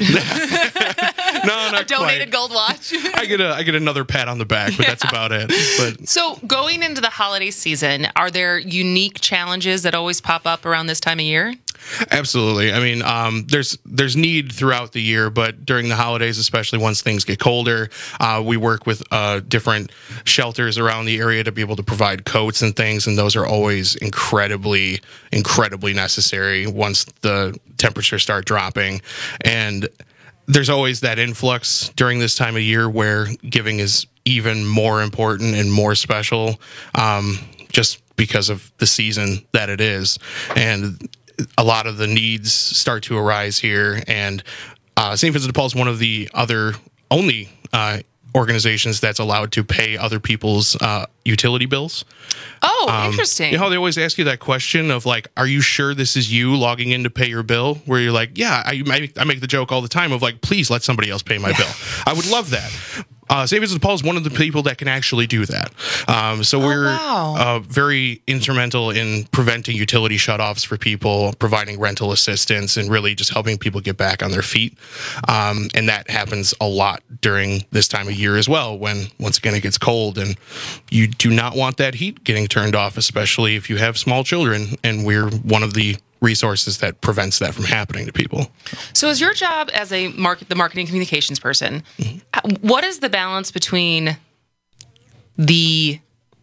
No, not a donated quite. gold watch. I get a I get another pat on the back, but yeah. That's about it. But so going into the holiday season, are there unique challenges that always pop up around this time of year? Absolutely. I mean, um, there's there's need throughout the year, but during the holidays, especially once things get colder, uh, we work with uh, different shelters around the area to be able to provide coats and things, and those are always incredibly, incredibly necessary once the temperatures start dropping. And there's always that influx during this time of year where giving is even more important and more special, um, just because of the season that it is. And a lot of the needs start to arise here, and uh, Saint Vincent de Paul is one of the other only uh, organizations that's allowed to pay other people's uh, utility bills. Oh, Um, interesting. You know how they always ask you that question of like, are you sure this is you logging in to pay your bill? Where you're like, yeah, I, I, I make the joke all the time of like, please let somebody else pay my bill. I would love that. Uh, Saint Vincent de Paul is one of the people that can actually do that. Um, so Oh, we're wow. uh, very instrumental in preventing utility shutoffs for people, providing rental assistance, and really just helping people get back on their feet. Um, and that happens a lot during this time of year as well, when once again it gets cold and you do not want that heat getting turned off, especially if you have small children. And we're one of the resources that prevents that from happening to people. So is your job as a market, the marketing communications person, Mm-hmm. what is the balance between the,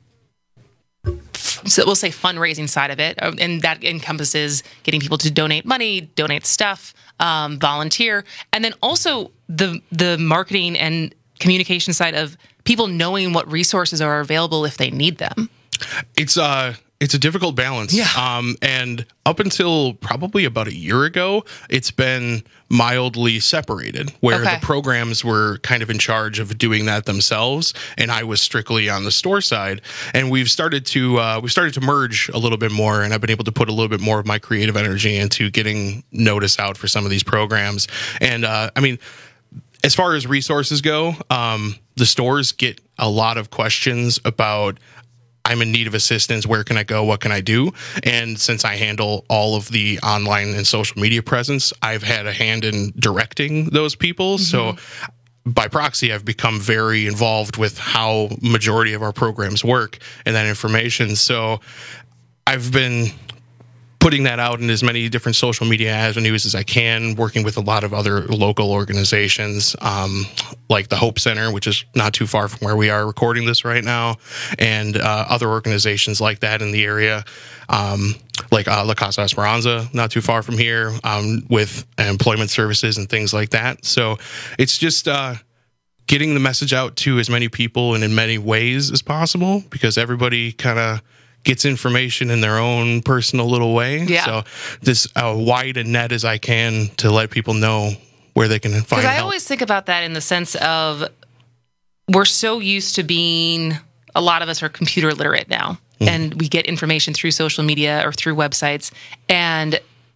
so we'll say fundraising side of it, uh, and that encompasses getting people to donate money, donate stuff, um, volunteer, and then also the the marketing and communication side of people knowing what resources are available if they need them? It's uh it's a difficult balance. Yeah. Um, and up until probably about a year ago, it's been mildly separated, where Okay. the programs were kind of in charge of doing that themselves, and I was strictly on the store side. And we've started to uh, we've started to merge a little bit more, and I've been able to put a little bit more of my creative energy into getting notice out for some of these programs. And uh, I mean, as far as resources go, um, the stores get a lot of questions about, I'm in need of assistance. Where can I go? What can I do? And since I handle all of the online and social media presence, I've had a hand in directing those people. So by proxy, I've become very involved with how majority of our programs work and that information. So I've been putting that out in as many different social media avenues as I can, working with a lot of other local organizations, um, like the Hope Center, which is not too far from where we are recording this right now, and uh, other organizations like that in the area, um, like uh, La Casa Esperanza, not too far from here, um, with employment services and things like that. So it's just uh, getting the message out to as many people and in many ways as possible, because everybody kind of gets information in their own personal little way. Yeah. So this uh, wide a net as I can to let people know where they can find Because I help. always think about that in the sense of we're so used to being, a lot of us are computer literate now, Mm. and we get information through social media or through websites, and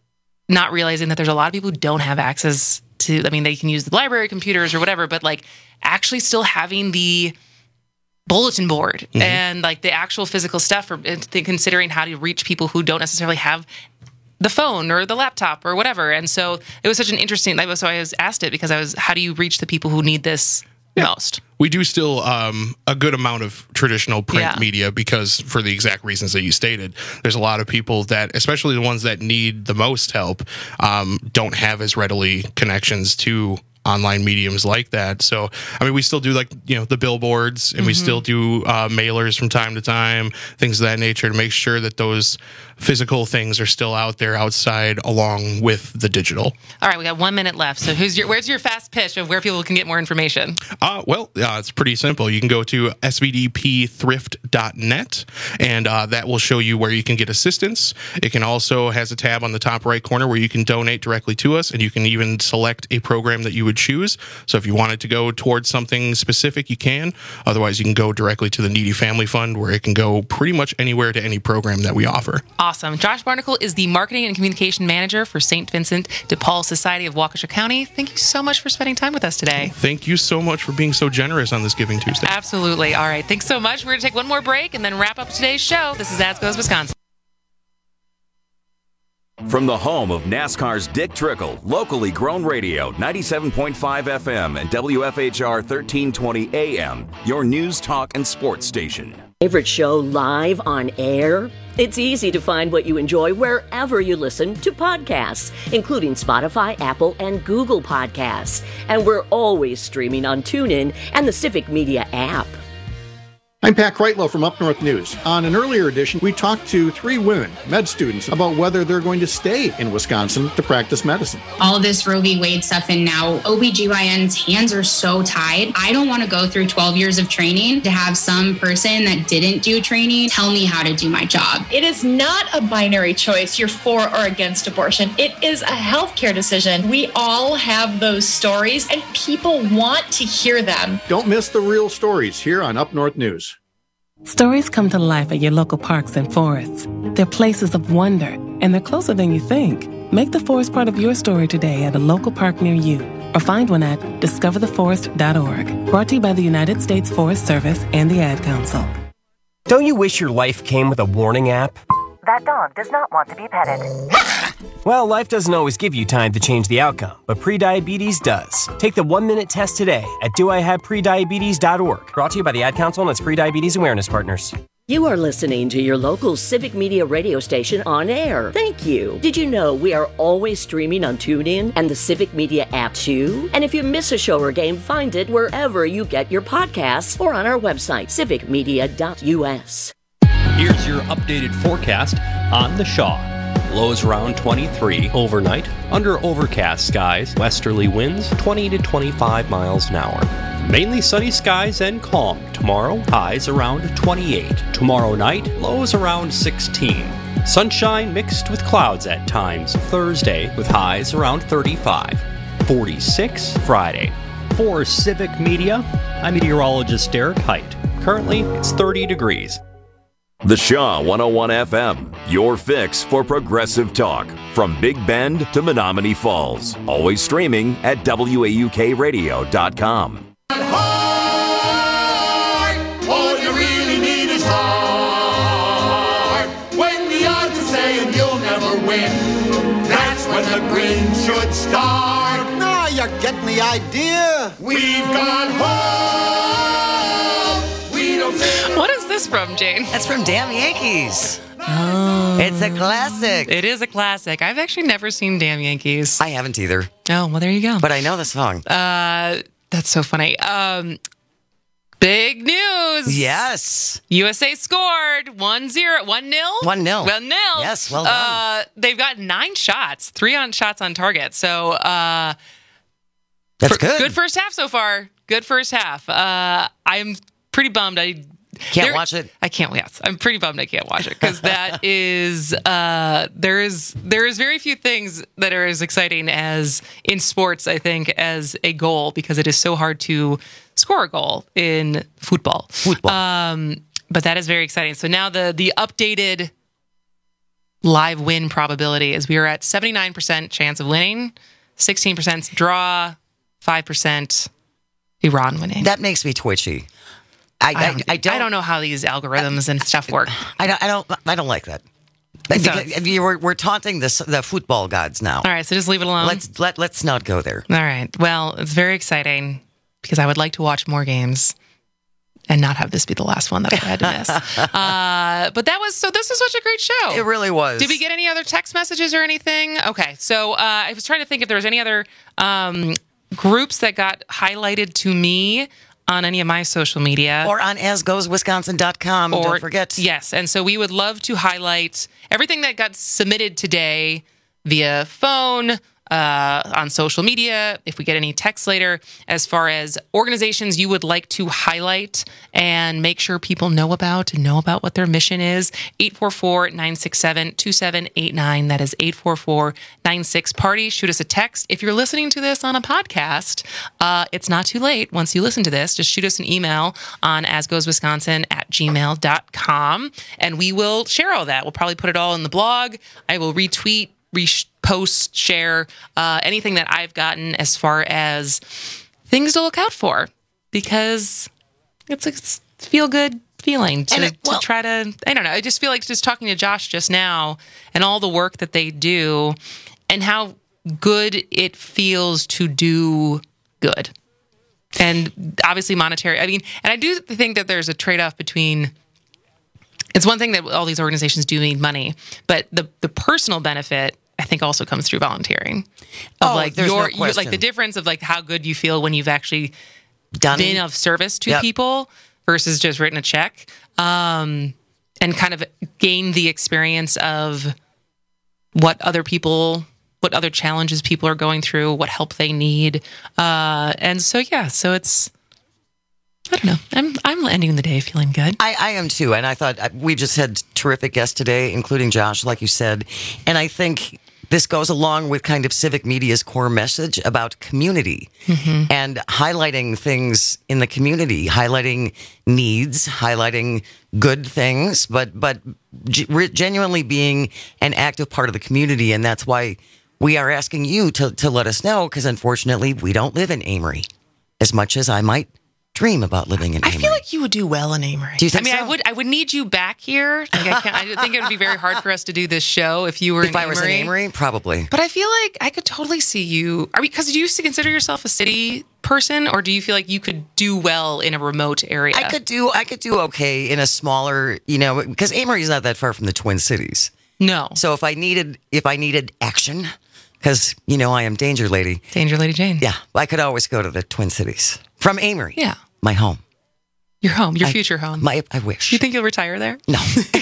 not realizing that there's a lot of people who don't have access to, I mean, they can use the library computers or whatever, but like actually still having the bulletin board Mhm. and like the actual physical stuff, or and th- considering how to reach people who don't necessarily have the phone or the laptop or whatever. And so it was such an interesting, that was why I was asked it, because I was, how do you reach the people who need this most? We do still um, a good amount of traditional print Yeah. media, because for the exact reasons that you stated, there's a lot of people that, especially the ones that need the most help, um, don't have as readily connections to online mediums like that. So, I mean, we still do like, you know, the billboards, and we Mhm. still do uh, mailers from time to time, things of that nature, to make sure that those physical things are still out there outside along with the digital. All right, we got one minute left. So who's your, where's your fast pitch of where people can get more information? Uh, well, uh, it's pretty simple. You can go to S V D P thrift dot net, and uh, that will show you where you can get assistance. It can also has a tab on the top right corner where you can donate directly to us, and you can even select a program that you would choose. So if you wanted to go towards something specific, you can. Otherwise, you can go directly to the Needy Family Fund, where it can go pretty much anywhere to any program that we offer. Awesome. Josh Barnacle is the Marketing and Communication Manager for Saint Vincent de Paul Society of Waukesha County. Thank you so much for spending time with us today. Thank you so much for being so generous on this Giving Tuesday. Absolutely. All right. Thanks so much. We're going to take one more break and then wrap up today's show. This is Ads Goes Wisconsin. From the home of NASCAR's Dick Trickle, locally grown radio, ninety-seven point five F M and W F H R thirteen twenty A M, your news, talk, and sports station. Favorite show live on air? It's easy to find what you enjoy wherever you listen to podcasts, including Spotify, Apple, and Google Podcasts. And we're always streaming on TuneIn and the Civic Media app. I'm Pat Kreitlow from Up North News. On an earlier edition, we talked to three women, med students, about whether they're going to stay in Wisconsin to practice medicine. All of this Roe v. Wade stuff, and now O B G Y N's hands are so tied. I don't want to go through twelve years of training to have some person that didn't do training tell me how to do my job. It is not a binary choice, you're for or against abortion. It is a healthcare decision. We all have those stories, and people want to hear them. Don't miss the real stories here on Up North News. Stories come to life at your local parks and forests. They're places of wonder, and they're closer than you think. Make the forest part of your story today at a local park near you, or find one at discover the forest dot org. Brought to you by the United States Forest Service and the Ad Council. Don't you wish your life came with a warning app? That dog does not want to be petted. Well, life doesn't always give you time to change the outcome, but prediabetes does. Take the one-minute test today at do I have prediabetes dot org. Brought to you by the Ad Council and its Prediabetes Awareness Partners. You are listening to your local Civic Media radio station on air. Thank you. Did you know we are always streaming on TuneIn and the Civic Media app too? And if you miss a show or game, find it wherever you get your podcasts or on our website, civic media dot u s. Here's your updated forecast on the Shaw. Lows around twenty-three overnight, under overcast skies, westerly winds twenty to twenty-five miles an hour. Mainly sunny skies and calm tomorrow, highs around twenty-eight. Tomorrow night, lows around sixteen. Sunshine mixed with clouds at times Thursday, with highs around thirty-five. forty-six Friday. For Civic Media, I'm meteorologist Derek Height. Currently, it's thirty degrees. The Shaw one oh one F M, your fix for progressive talk. From Big Bend to Menominee Falls. Always streaming at W A U K radio dot com. Heart, all you really need is heart. When the odds are saying you'll never win, that's when the grin should start. Now you're getting the idea. We've got hope. We don't say What is this from, Jane? That's from Damn Yankees. Oh. It's a classic. It is a classic. I've actually never seen Damn Yankees. I haven't either. Oh, well, there you go. But I know the song. Uh, that's so funny. Um, big news. Yes. U S A scored one zero, one nil. one nil. one nil. Yes, well done. Uh, they've got nine shots, three on shots on target. So uh, that's for, good. Good first half so far. Good first half. Uh, I'm pretty bummed. I can't watch it. I can't. Yes, I'm pretty bummed. I can't watch it because that is uh, there is there is very few things that are as exciting as in sports. I think as a goal because it is so hard to score a goal in football. Football. Um, but that is very exciting. So now the the updated live win probability is we are at seventy-nine percent chance of winning, sixteen percent draw, five percent Iran winning. That makes me twitchy. I, I, don't, I, I don't. I don't know how these algorithms and stuff work. I don't. I don't. I don't like that. Because you we're, we're taunting the the football gods now. All right, so just leave it alone. Let's let let's not go there. All right. Well, it's very exciting because I would like to watch more games and not have this be the last one that I had to miss. uh, but that was so. This is such a great show. It really was. Did we get any other text messages or anything? Okay, so uh, I was trying to think if there was any other um, groups that got highlighted to me on any of my social media. Or on as goes wisconsin dot com. Or, don't forget. Yes. And so we would love to highlight everything that got submitted today via phone, uh, on social media, if we get any texts later, as far as organizations you would like to highlight and make sure people know about and know about what their mission is. eight four four, nine six seven, two seven eight nine. That is eight four four, nine six, party. Shoot us a text. If you're listening to this on a podcast, uh, it's not too late. Once you listen to this, just shoot us an email on asgoeswisconsin at gmail dot com, and we will share all that. We'll probably put it all in the blog. I will retweet, repost, share uh, anything that I've gotten as far as things to look out for, because it's a feel-good feeling to, it, well, to try to, I don't know, I just feel like just talking to Josh just now and all the work that they do and how good it feels to do good. And obviously monetary, I mean, and I do think that there's a trade-off between, it's one thing that all these organizations do need money, but the the personal benefit, I think, also comes through volunteering. Of oh, like there's your, no your like the difference of like how good you feel when you've actually Done. been of service to Yep. people versus just written a check, um, and kind of gain the experience of what other people, what other challenges people are going through, what help they need. Uh, and so, yeah, so it's, I don't know. I'm I'm ending the day feeling good. I, I am too. And I thought we just had terrific guests today, including Josh, like you said. And I think this goes along with kind of Civic Media's core message about community mm-hmm. and highlighting things in the community, highlighting needs, highlighting good things, but but genuinely being an active part of the community. And that's why we are asking you to, to let us know, because unfortunately we don't live in Amory as much as I might dream about living in Amory. I feel like you would do well in Amory. Do you think I mean, so? I would I would need you back here. Like I, can't, I think it would be very hard for us to do this show if you were if in I Amory. was in Amory, probably. But I feel like I could totally see you. Are because do you used to consider yourself a city person, or do you feel like you could do well in a remote area? I could do I could do okay in a smaller, you know, because Amory is not that far from the Twin Cities. No. So if I needed if I needed action, because you know I am Danger Lady. Danger Lady Jane. Yeah, I could always go to the Twin Cities from Amory. Yeah, my home. Your home, your I, future home. My, I wish. You think you'll retire there? No.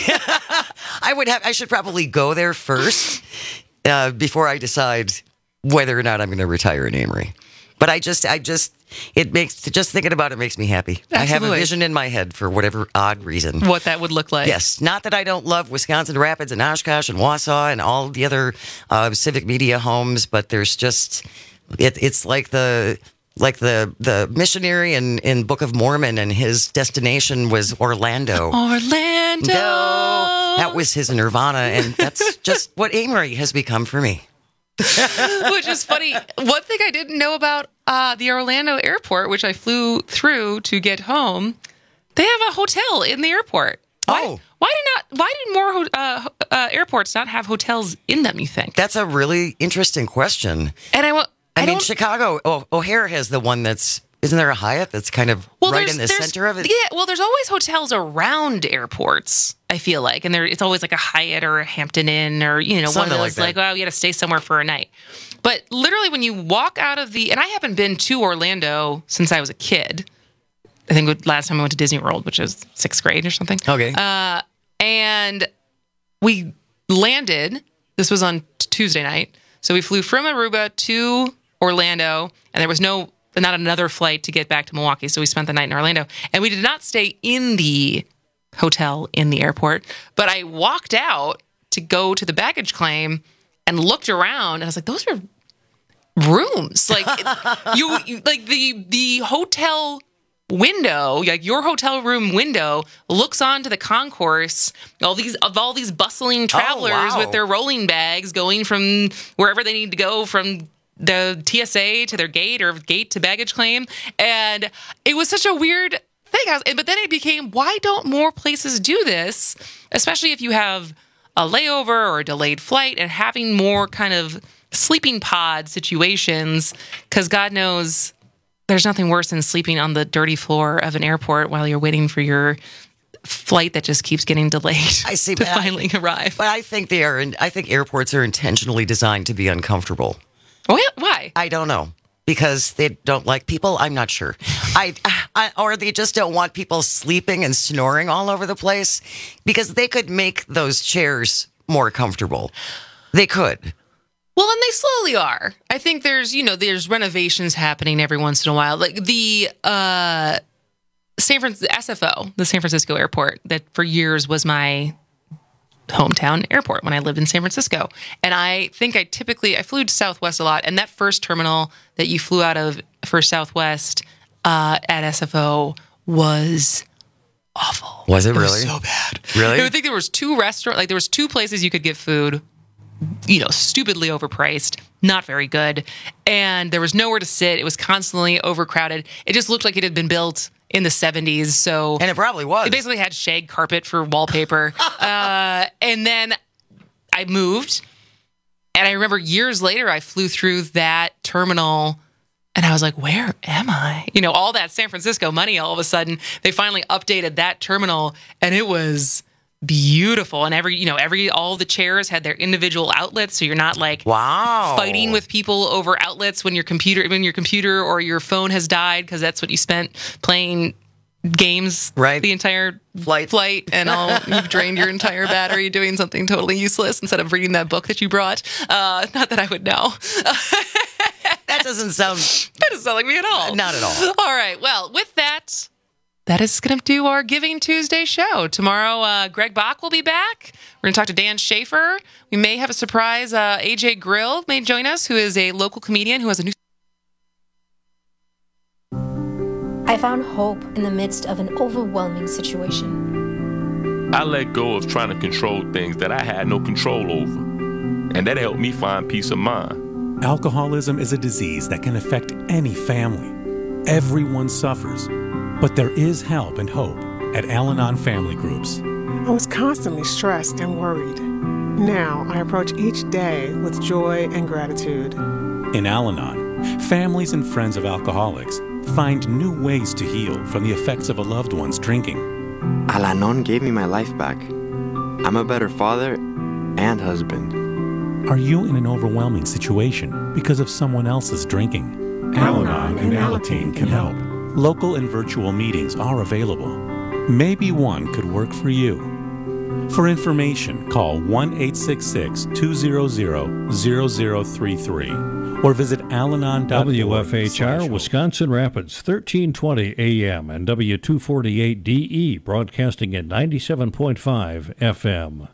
I would have. I should probably go there first uh, before I decide whether or not I'm going to retire in Amory. But I just, I just, it makes just thinking about it makes me happy. Absolutely. I have a vision in my head for whatever odd reason. What that would look like. Yes. Not that I don't love Wisconsin Rapids and Oshkosh and Wausau and all the other uh, Civic Media homes, but there's just, it, it's like the. Like the, the missionary in, in Book of Mormon, and his destination was Orlando. Orlando. No, that was his nirvana, and that's just what Amory has become for me. Which is funny. One thing I didn't know about uh, the Orlando airport, which I flew through to get home, they have a hotel in the airport. Why, oh. Why did not? Why did more uh, uh, airports not have hotels in them, you think? That's a really interesting question. And I will. I, I mean, don't, Chicago, oh, O'Hare has the one that's, isn't there a Hyatt that's kind of well, right in the center of it? Yeah, well, there's always hotels around airports, I feel like. And there, it's always like a Hyatt or a Hampton Inn or, you know, Something one of those like, like, oh, you got to stay somewhere for a night. But literally when you walk out of the, and I haven't been to Orlando since I was a kid. I think last time I went to Disney World, which was sixth grade or something. Okay. Uh, and we landed, this was on Tuesday night. So we flew from Aruba to Orlando, and there was no, not another flight to get back to Milwaukee. So we spent the night in Orlando, and we did not stay in the hotel in the airport, but I walked out to go to the baggage claim and looked around, and I was like, those are rooms. Like you, you like the, the hotel window, like your hotel room window looks onto the concourse, all these of all these bustling travelers oh, wow. with their rolling bags going from wherever they need to go, from the T S A to their gate or gate to baggage claim. And it was such a weird thing. I was, but then it became, why don't more places do this? Especially if you have a layover or a delayed flight, and having more kind of sleeping pod situations, because God knows there's nothing worse than sleeping on the dirty floor of an airport while you're waiting for your flight that just keeps getting delayed. I see, to but finally I, arrive. But I think they are. I think airports are intentionally designed to be uncomfortable. Oh, yeah? Why? I don't know. Because they don't like people? I'm not sure. I, I or they just don't want people sleeping and snoring all over the place, because they could make those chairs more comfortable. They could. Well, and they slowly are. I think there's, you know, there's renovations happening every once in a while. Like the uh, San Francisco S F O, the San Francisco airport, that for years was my hometown airport when I lived in San Francisco. And I think I typically, I flew to Southwest a lot. And that first terminal that you flew out of for Southwest uh, at S F O was awful. Was it, it really? Was so bad. Really? I think there was two restaurants, like there was two places you could get food, you know, stupidly overpriced, not very good. And there was nowhere to sit. It was constantly overcrowded. It just looked like it had been built in the seventies. So, and it probably was. It basically had shag carpet for wallpaper. uh, and then I moved. And I remember years later, I flew through that terminal and I was like, where am I? You know, all that San Francisco money, all of a sudden, they finally updated that terminal and it was beautiful. And every, you know, every, all the chairs had their individual outlets. So you're not like wow. fighting with people over outlets when your computer, when your computer or your phone has died, because that's what you spent playing games right. the entire flight, flight and all you've drained your entire battery doing something totally useless instead of reading that book that you brought. Uh, not that I would know. That doesn't sound... That doesn't sound like me at all. Not at all. All right. Well, with that, that is going to do our Giving Tuesday show. Tomorrow, uh, Greg Bach will be back. We're going to talk to Dan Schaefer. We may have a surprise. Uh, A J Grill may join us, who is a local comedian who has a new... I found hope in the midst of an overwhelming situation. I let go of trying to control things that I had no control over, and that helped me find peace of mind. Alcoholism is a disease that can affect any family. Everyone suffers, but there is help and hope at Al-Anon Family Groups. I was constantly stressed and worried. Now I approach each day with joy and gratitude. In Al-Anon, families and friends of alcoholics find new ways to heal from the effects of a loved one's drinking. Al-Anon gave me my life back. I'm a better father and husband. Are you in an overwhelming situation because of someone else's drinking? Al-Anon and Alateen can help. Local and virtual meetings are available. Maybe one could work for you. For information, call one eight six six, two hundred, zero zero three three or visit alanon dot org. W F H R Wisconsin Rapids, thirteen twenty A M and W two forty-eight D E, broadcasting at ninety-seven point five F M.